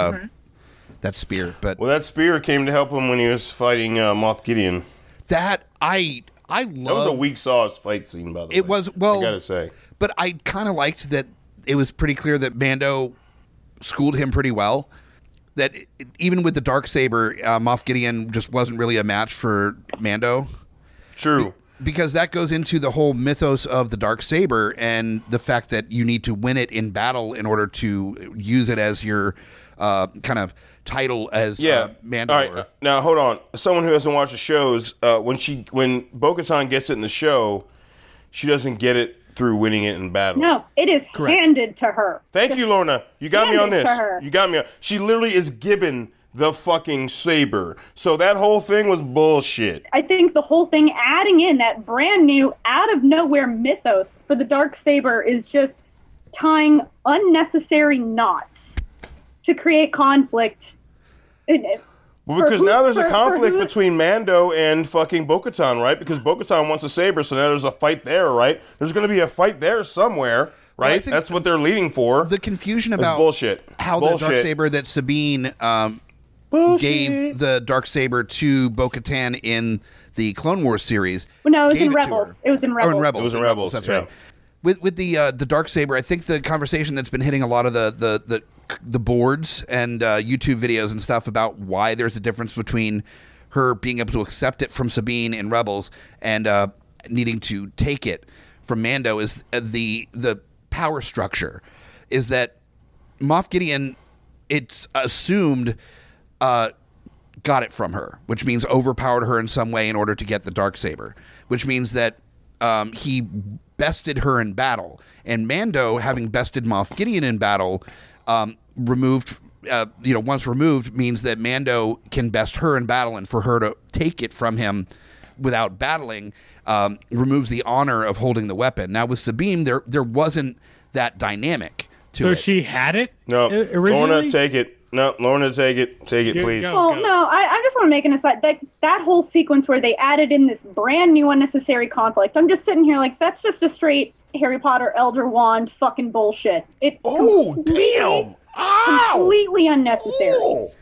spear? But that spear came to help him when he was fighting Moff Gideon. That I love. That was a weak sauce fight scene, by the way. It was, well, I gotta say. But I kind of liked that it was pretty clear that Mando schooled him pretty well. That even with the Darksaber, Moff Gideon just wasn't really a match for Mando. True. Because that goes into the whole mythos of the Darksaber and the fact that you need to win it in battle in order to use it as your kind of title as Mandalore. All right, now hold on. Someone who hasn't watched the shows, when Bo-Katan gets it in the show, she doesn't get it through winning it in battle. No, it is handed to her. Thank you, Lorna. You got me on this. To her. You got me on. She literally is given the fucking saber. So that whole thing was bullshit. I think the whole thing adding in that brand new out of nowhere mythos for the Darksaber is just tying unnecessary knots to create conflict. Well, because now there's a conflict between Mando and fucking Bo-Katan, right? Because Bo-Katan wants a saber, so now there's a fight there, right? There's going to be a fight there somewhere, right? That's what they're leading for. The confusion about bullshit. How the Darksaber that Sabine gave the Darksaber to Bo-Katan in the Clone Wars series. Well, no, it was in Rebels. It was in Rebels. Oh, in Rebels. It was in Rebels. That's right. With the Darksaber, I think the conversation that's been hitting a lot of the boards and YouTube videos and stuff about why there's a difference between her being able to accept it from Sabine in Rebels and needing to take it from Mando is the power structure. Is that Moff Gideon, it's assumed, got it from her, which means overpowered her in some way in order to get the Darksaber, which means that he bested her in battle. And Mando, having bested Moff Gideon in battle, once removed means that Mando can best her in battle, and for her to take it from him without battling removes the honor of holding the weapon. Now with Sabine, there wasn't that dynamic to it. So she had it? No, originally? Lorna, take it. No, Lorna, take it. Take it, please. Well, no, I just want to make an aside. That whole sequence where they added in this brand new unnecessary conflict, I'm just sitting here like, that's just a straight Harry Potter Elder Wand fucking bullshit. It's damn! Completely unnecessary.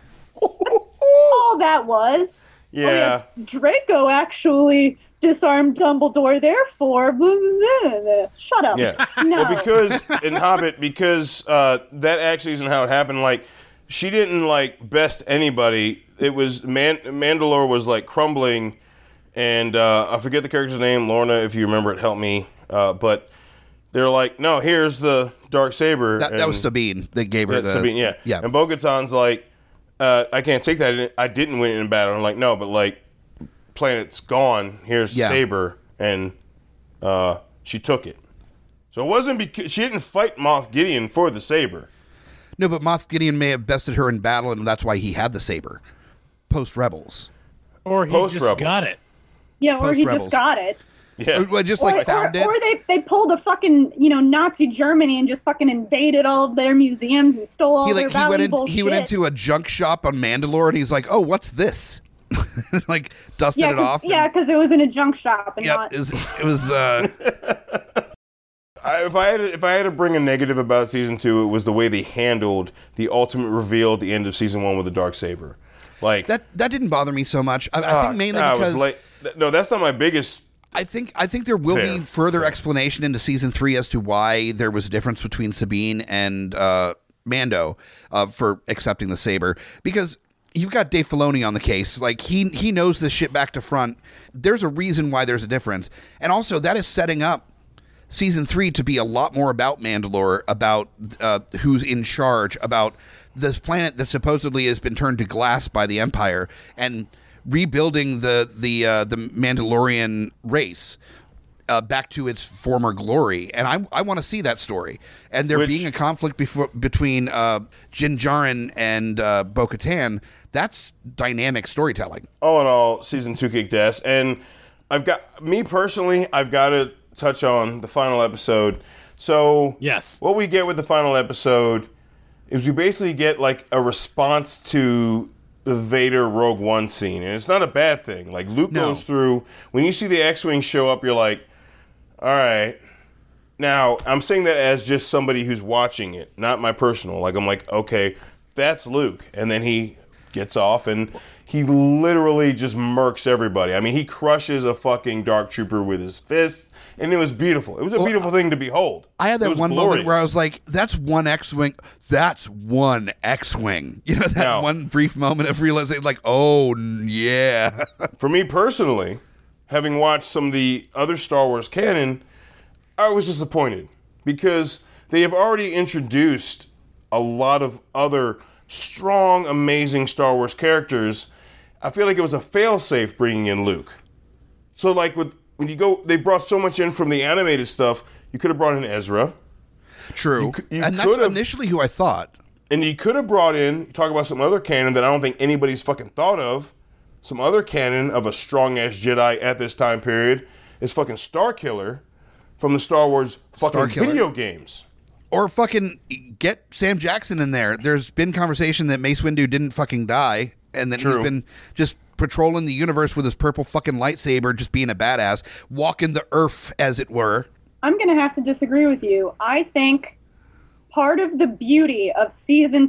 All that was. Yeah. Draco actually disarmed Dumbledore, therefore, shut up. Yeah. No. Well, because in Hobbit, that actually isn't how it happened. Like, she didn't best anybody. It was Mandalore was crumbling, and I forget the character's name. Lorna, if you remember it, help me. But they're like, no, here's the Darksaber. That was Sabine that gave her the Sabine, yeah. And Bo-Katan's like, I can't take that. I didn't win it in battle. I'm like, no, but planet's gone. Here's the saber, and she took it. So it wasn't because she didn't fight Moff Gideon for the saber. No, but Moff Gideon may have bested her in battle, and that's why he had the saber. Post Rebels, or he just got it. Yeah, or he just got it. Yeah, or just found it. Or they pulled a fucking Nazi Germany and just fucking invaded all of their museums and stole all their valuable shit. He went into a junk shop on Mandalore, and he's like, "Oh, what's this?" Dusted it off. Yeah, because it was in a junk shop. And it was. If I had to bring a negative about season 2, it was the way they handled the ultimate reveal at the end of season 1 with the Darksaber. That didn't bother me so much. I think mainly because no, that's not my biggest. I think there will be further explanation into season 3 as to why there was a difference between Sabine and Mando for accepting the saber, because you've got Dave Filoni on the case. He knows this shit back to front. There's a reason why there's a difference, and also that is setting up season 3 to be a lot more about Mandalore, about who's in charge, about this planet that supposedly has been turned to glass by the Empire, and rebuilding the Mandalorian race back to its former glory, and I want to see that story. And there being a conflict between Din Djarin and Bo-Katan, that's dynamic storytelling. All in all, season 2 kicked ass, and I've got to touch on the final episode. So yes, what we get with the final episode is we basically get like a response to the Vader Rogue One scene, and it's not a bad thing. Like Luke goes through, when you see the X-Wing show up, you're like, all right. Now, I'm saying that as just somebody who's watching it, not my personal. Like, I'm like, okay, that's Luke. And then he gets off, and he literally just murks everybody. I mean, he crushes a fucking Dark Trooper with his fist, and it was beautiful. It was a beautiful thing to behold. I had that one glorious moment where I was like, that's one X-Wing. That's one X-Wing. You know, that one brief moment of realizing, like, oh, yeah. For me personally, having watched some of the other Star Wars canon, I was disappointed because they have already introduced a lot of other strong, amazing Star Wars characters. I feel like it was a fail-safe bringing in Luke. So, like, when you go, they brought so much in from the animated stuff. You could have brought in Ezra. True. And that's initially who I thought. And you could have brought in, talk about some other canon that I don't think anybody's fucking thought of. Some other canon of a strong-ass Jedi at this time period is fucking Starkiller from the Star Wars fucking video games. Or fucking get Sam Jackson in there. There's been conversation that Mace Windu didn't fucking die, and that he's been just patrolling the universe with his purple fucking lightsaber, just being a badass, walking the earth, as it were. I'm going to have to disagree with you. I think part of the beauty of season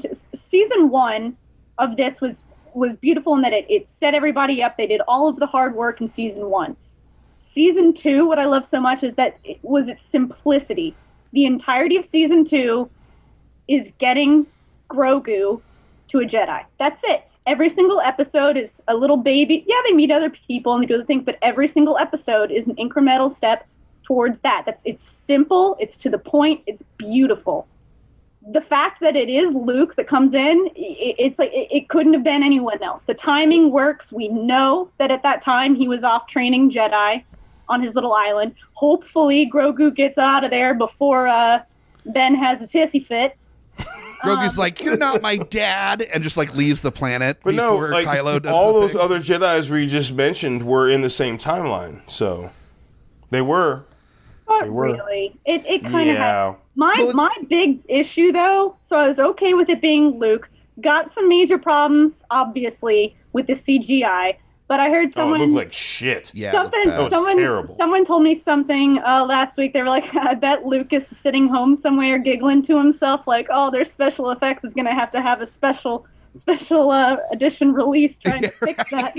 1 of this was beautiful in that it set everybody up. They did all of the hard work in season 1. Season 2, what I love so much is that it was its simplicity. The entirety of season 2 is getting Grogu to a Jedi. That's it. Every single episode is a little baby. Yeah, they meet other people and they do other things, but every single episode is an incremental step towards that. It's simple, it's to the point, it's beautiful. The fact that it is Luke that comes in, it's like it couldn't have been anyone else. The timing works. We know that at that time he was off training Jedi on his little island. Hopefully Grogu gets out of there before Ben has a hissy fit. Grogu's like, you're not my dad, and just like leaves the planet before Kylo does all the those thing. other Jedis we just mentioned were in the same timeline, so they were. Not really. It kind of has. My big issue, though, so I was okay with it being Luke. Got some major problems, obviously, with the CGI. But I heard someone... it looked like shit. Yeah, that was terrible. Someone told me something last week. They were like, I bet Lucas is sitting home somewhere giggling to himself like, oh, their special effects is going to have a special edition release trying to fix that.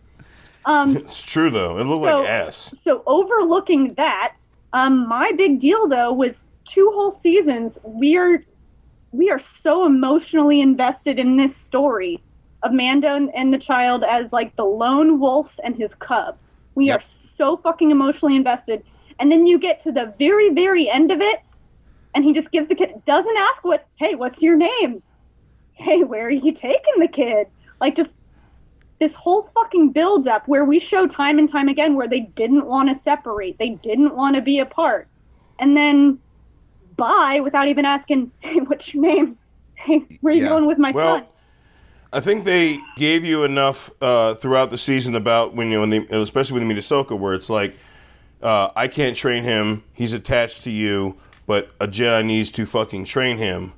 It's true, though. It looked like ass. So overlooking that, my big deal, though, was 2 whole seasons. We are so emotionally invested in this story of Mando and the child as like the lone wolf and his cub. We are so fucking emotionally invested. And then you get to the very, very end of it, and he just gives the kid, doesn't ask what's your name? Hey, where are you taking the kid? Like, just this whole fucking build up where we show time and time again where they didn't want to separate. They didn't want to be apart. And then bye without even asking, hey, what's your name? Hey, where are you going with my son? I think they gave you enough throughout the season about especially when they meet Ahsoka, where it's like, I can't train him. He's attached to you, but a Jedi needs to fucking train him.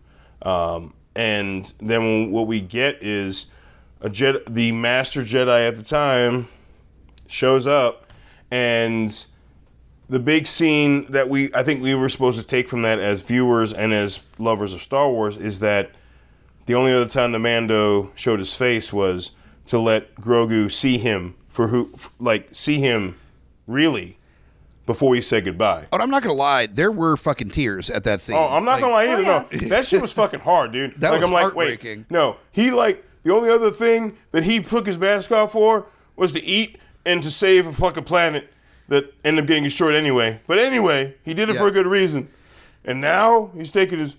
And then what we get is the Master Jedi at the time shows up, and the big scene that I think we were supposed to take from that as viewers and as lovers of Star Wars is that the only other time the Mando showed his face was to let Grogu see him see him really before he said goodbye. Oh, I'm not gonna lie, there were fucking tears at that scene. Oh, I'm not gonna lie either. No, that shit was fucking hard, dude. That was Wait, heartbreaking. no, the only other thing that he took his mask off for was to eat and to save a fucking planet that ended up getting destroyed anyway. But anyway, he did it for a good reason. And now he's taking his.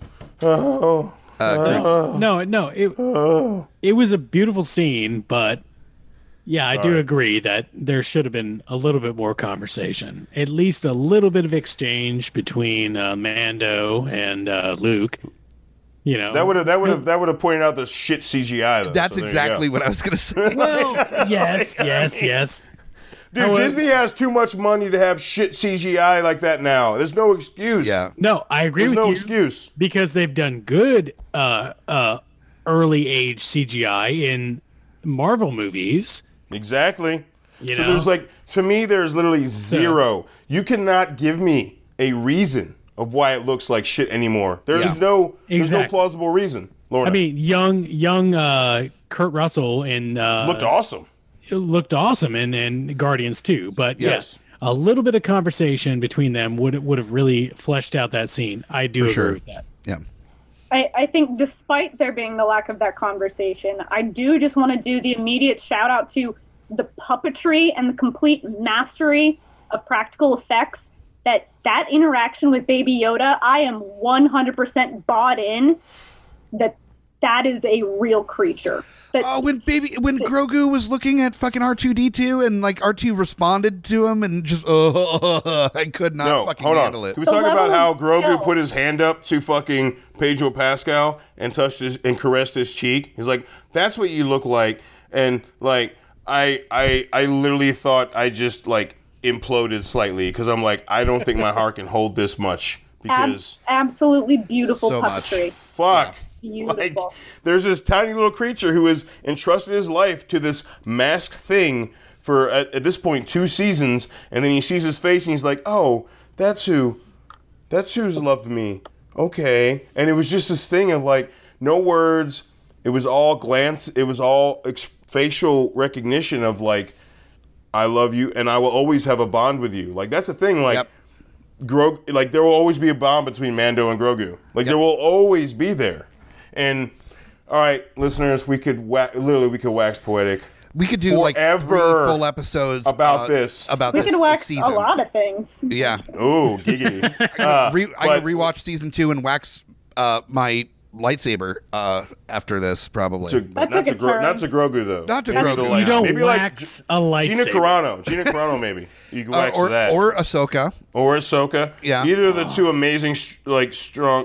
It was a beautiful scene, but Yeah, I do Sorry. agree that there should have been a little bit more conversation, at least a little bit of exchange between Mando and Luke. You know, That would have pointed out the shit CGI. Though, That's so there you exactly go. what I was going to say. well, yes. Dude, However- Disney has too much money to have shit CGI like that now. There's no excuse. Yeah. No, I agree There's with no you excuse. because they've done good early age CGI in Marvel movies. Exactly. You So know? there's like, to me, there's literally zero. You cannot give me a reason of why it looks like shit anymore. There's Yeah. no Exactly. plausible reason. Lorna. I mean, young Kurt Russell in looked awesome. looked awesome in Guardians too. But Yes. a little bit of conversation between them would have really fleshed out that scene. I do agree sure. with that. Yeah. I think despite there being the lack of that conversation, I do just want to do the immediate shout out to the puppetry and the complete mastery of practical effects. That interaction with Baby Yoda, I am 100% bought in that is a real creature. When Grogu was looking at fucking R2-D2 and like R2 responded to him and just I could not fucking hold handle on. it. Can we talk about level how of Grogu skill. put his hand up to fucking Pedro Pascal and touched his and caressed his cheek? He's like, "That's what you look like," and like I literally thought I just like imploded slightly because I'm like, I don't think my heart can hold this much because Absolutely beautiful So much. puppetry. fuck. Beautiful. Like, there's this tiny little creature who has entrusted his life to this masked thing for, at this point, 2 seasons, and then he sees his face and he's like, oh, that's who's loved me. Okay. And it was just this thing of like, no words. It was all glance. It was all facial recognition of like, I love you and I will always have a bond with you. Like, that's the thing. Like, Yep. like there will always be a bond between Mando and Grogu. Like, there will always be there. And all right, listeners, we could wax poetic. We could do like 3 forever full episodes about this. About We this, can wax this a season. lot of things. Yeah. Oh, giggity. I could rewatch season 2 and wax my lightsaber after this probably. Not to Grogu though. Not to Maybe Grogu. like- You don't maybe wax like a lightsaber. Gina Carano, maybe you can wax or that or Ahsoka. or Ahsoka. Yeah. Either of the two amazing strong.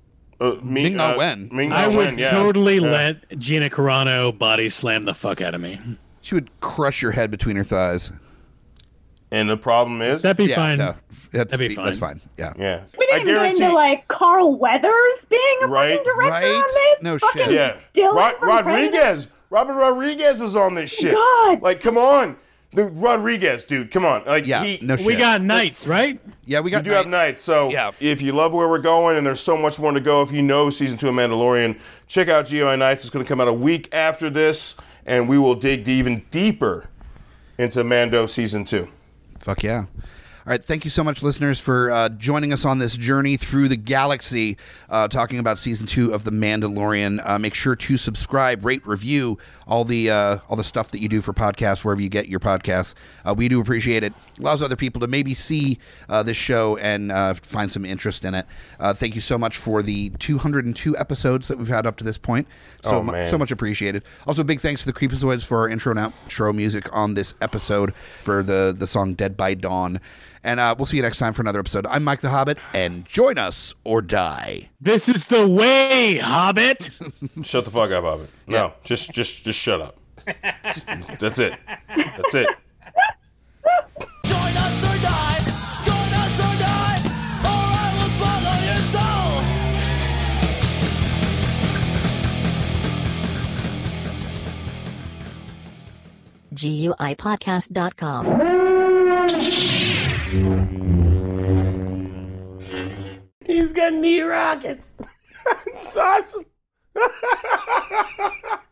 Ming-Na Wen. Ming-Na I would Wen, yeah. totally Yeah. let Gina Carano body slam the fuck out of me. She would crush your head between her thighs. And the problem is, That'd be Yeah, fine. no, That'd be fine. That's fine. Yeah. yeah, We I didn't even guarantee. get into like Carl Weathers being a Right, fucking director right? on this. No Fucking shit. Yeah, Dylan from Rodriguez. Robert Rodriguez was on this shit. God. Like, come on, dude, Rodriguez, dude, come on. Like, Yeah. No shit. We got Knights, right? Yeah, we We got do have nights, so Yeah. if you love where we're going and there's so much more to go, if you know season 2 of Mandalorian, check out GOI Nights. It's going to come out a week after this, and we will dig even deeper into Mando season 2. Fuck yeah. All right, thank you so much, listeners, for joining us on this journey through the galaxy, talking about season 2 of The Mandalorian. Make sure to subscribe, rate, review all the stuff that you do for podcasts wherever you get your podcasts. We do appreciate it. Allows other people to maybe see this show and find some interest in it. Thank you so much for the 202 episodes that we've had up to this point. So, so much appreciated. Also, big thanks to the Creepazoids for our intro and outro music on this episode for the song Dead by Dawn. And we'll see you next time for another episode. I'm Mike the Hobbit, and join us or die. This is the way, Hobbit. Shut the fuck up, Hobbit. No, just shut up. That's it. That's it. Join us or die. Join us or die. Or I will swallow your soul. GUIPodcast.com. He's got knee rockets. It's awesome.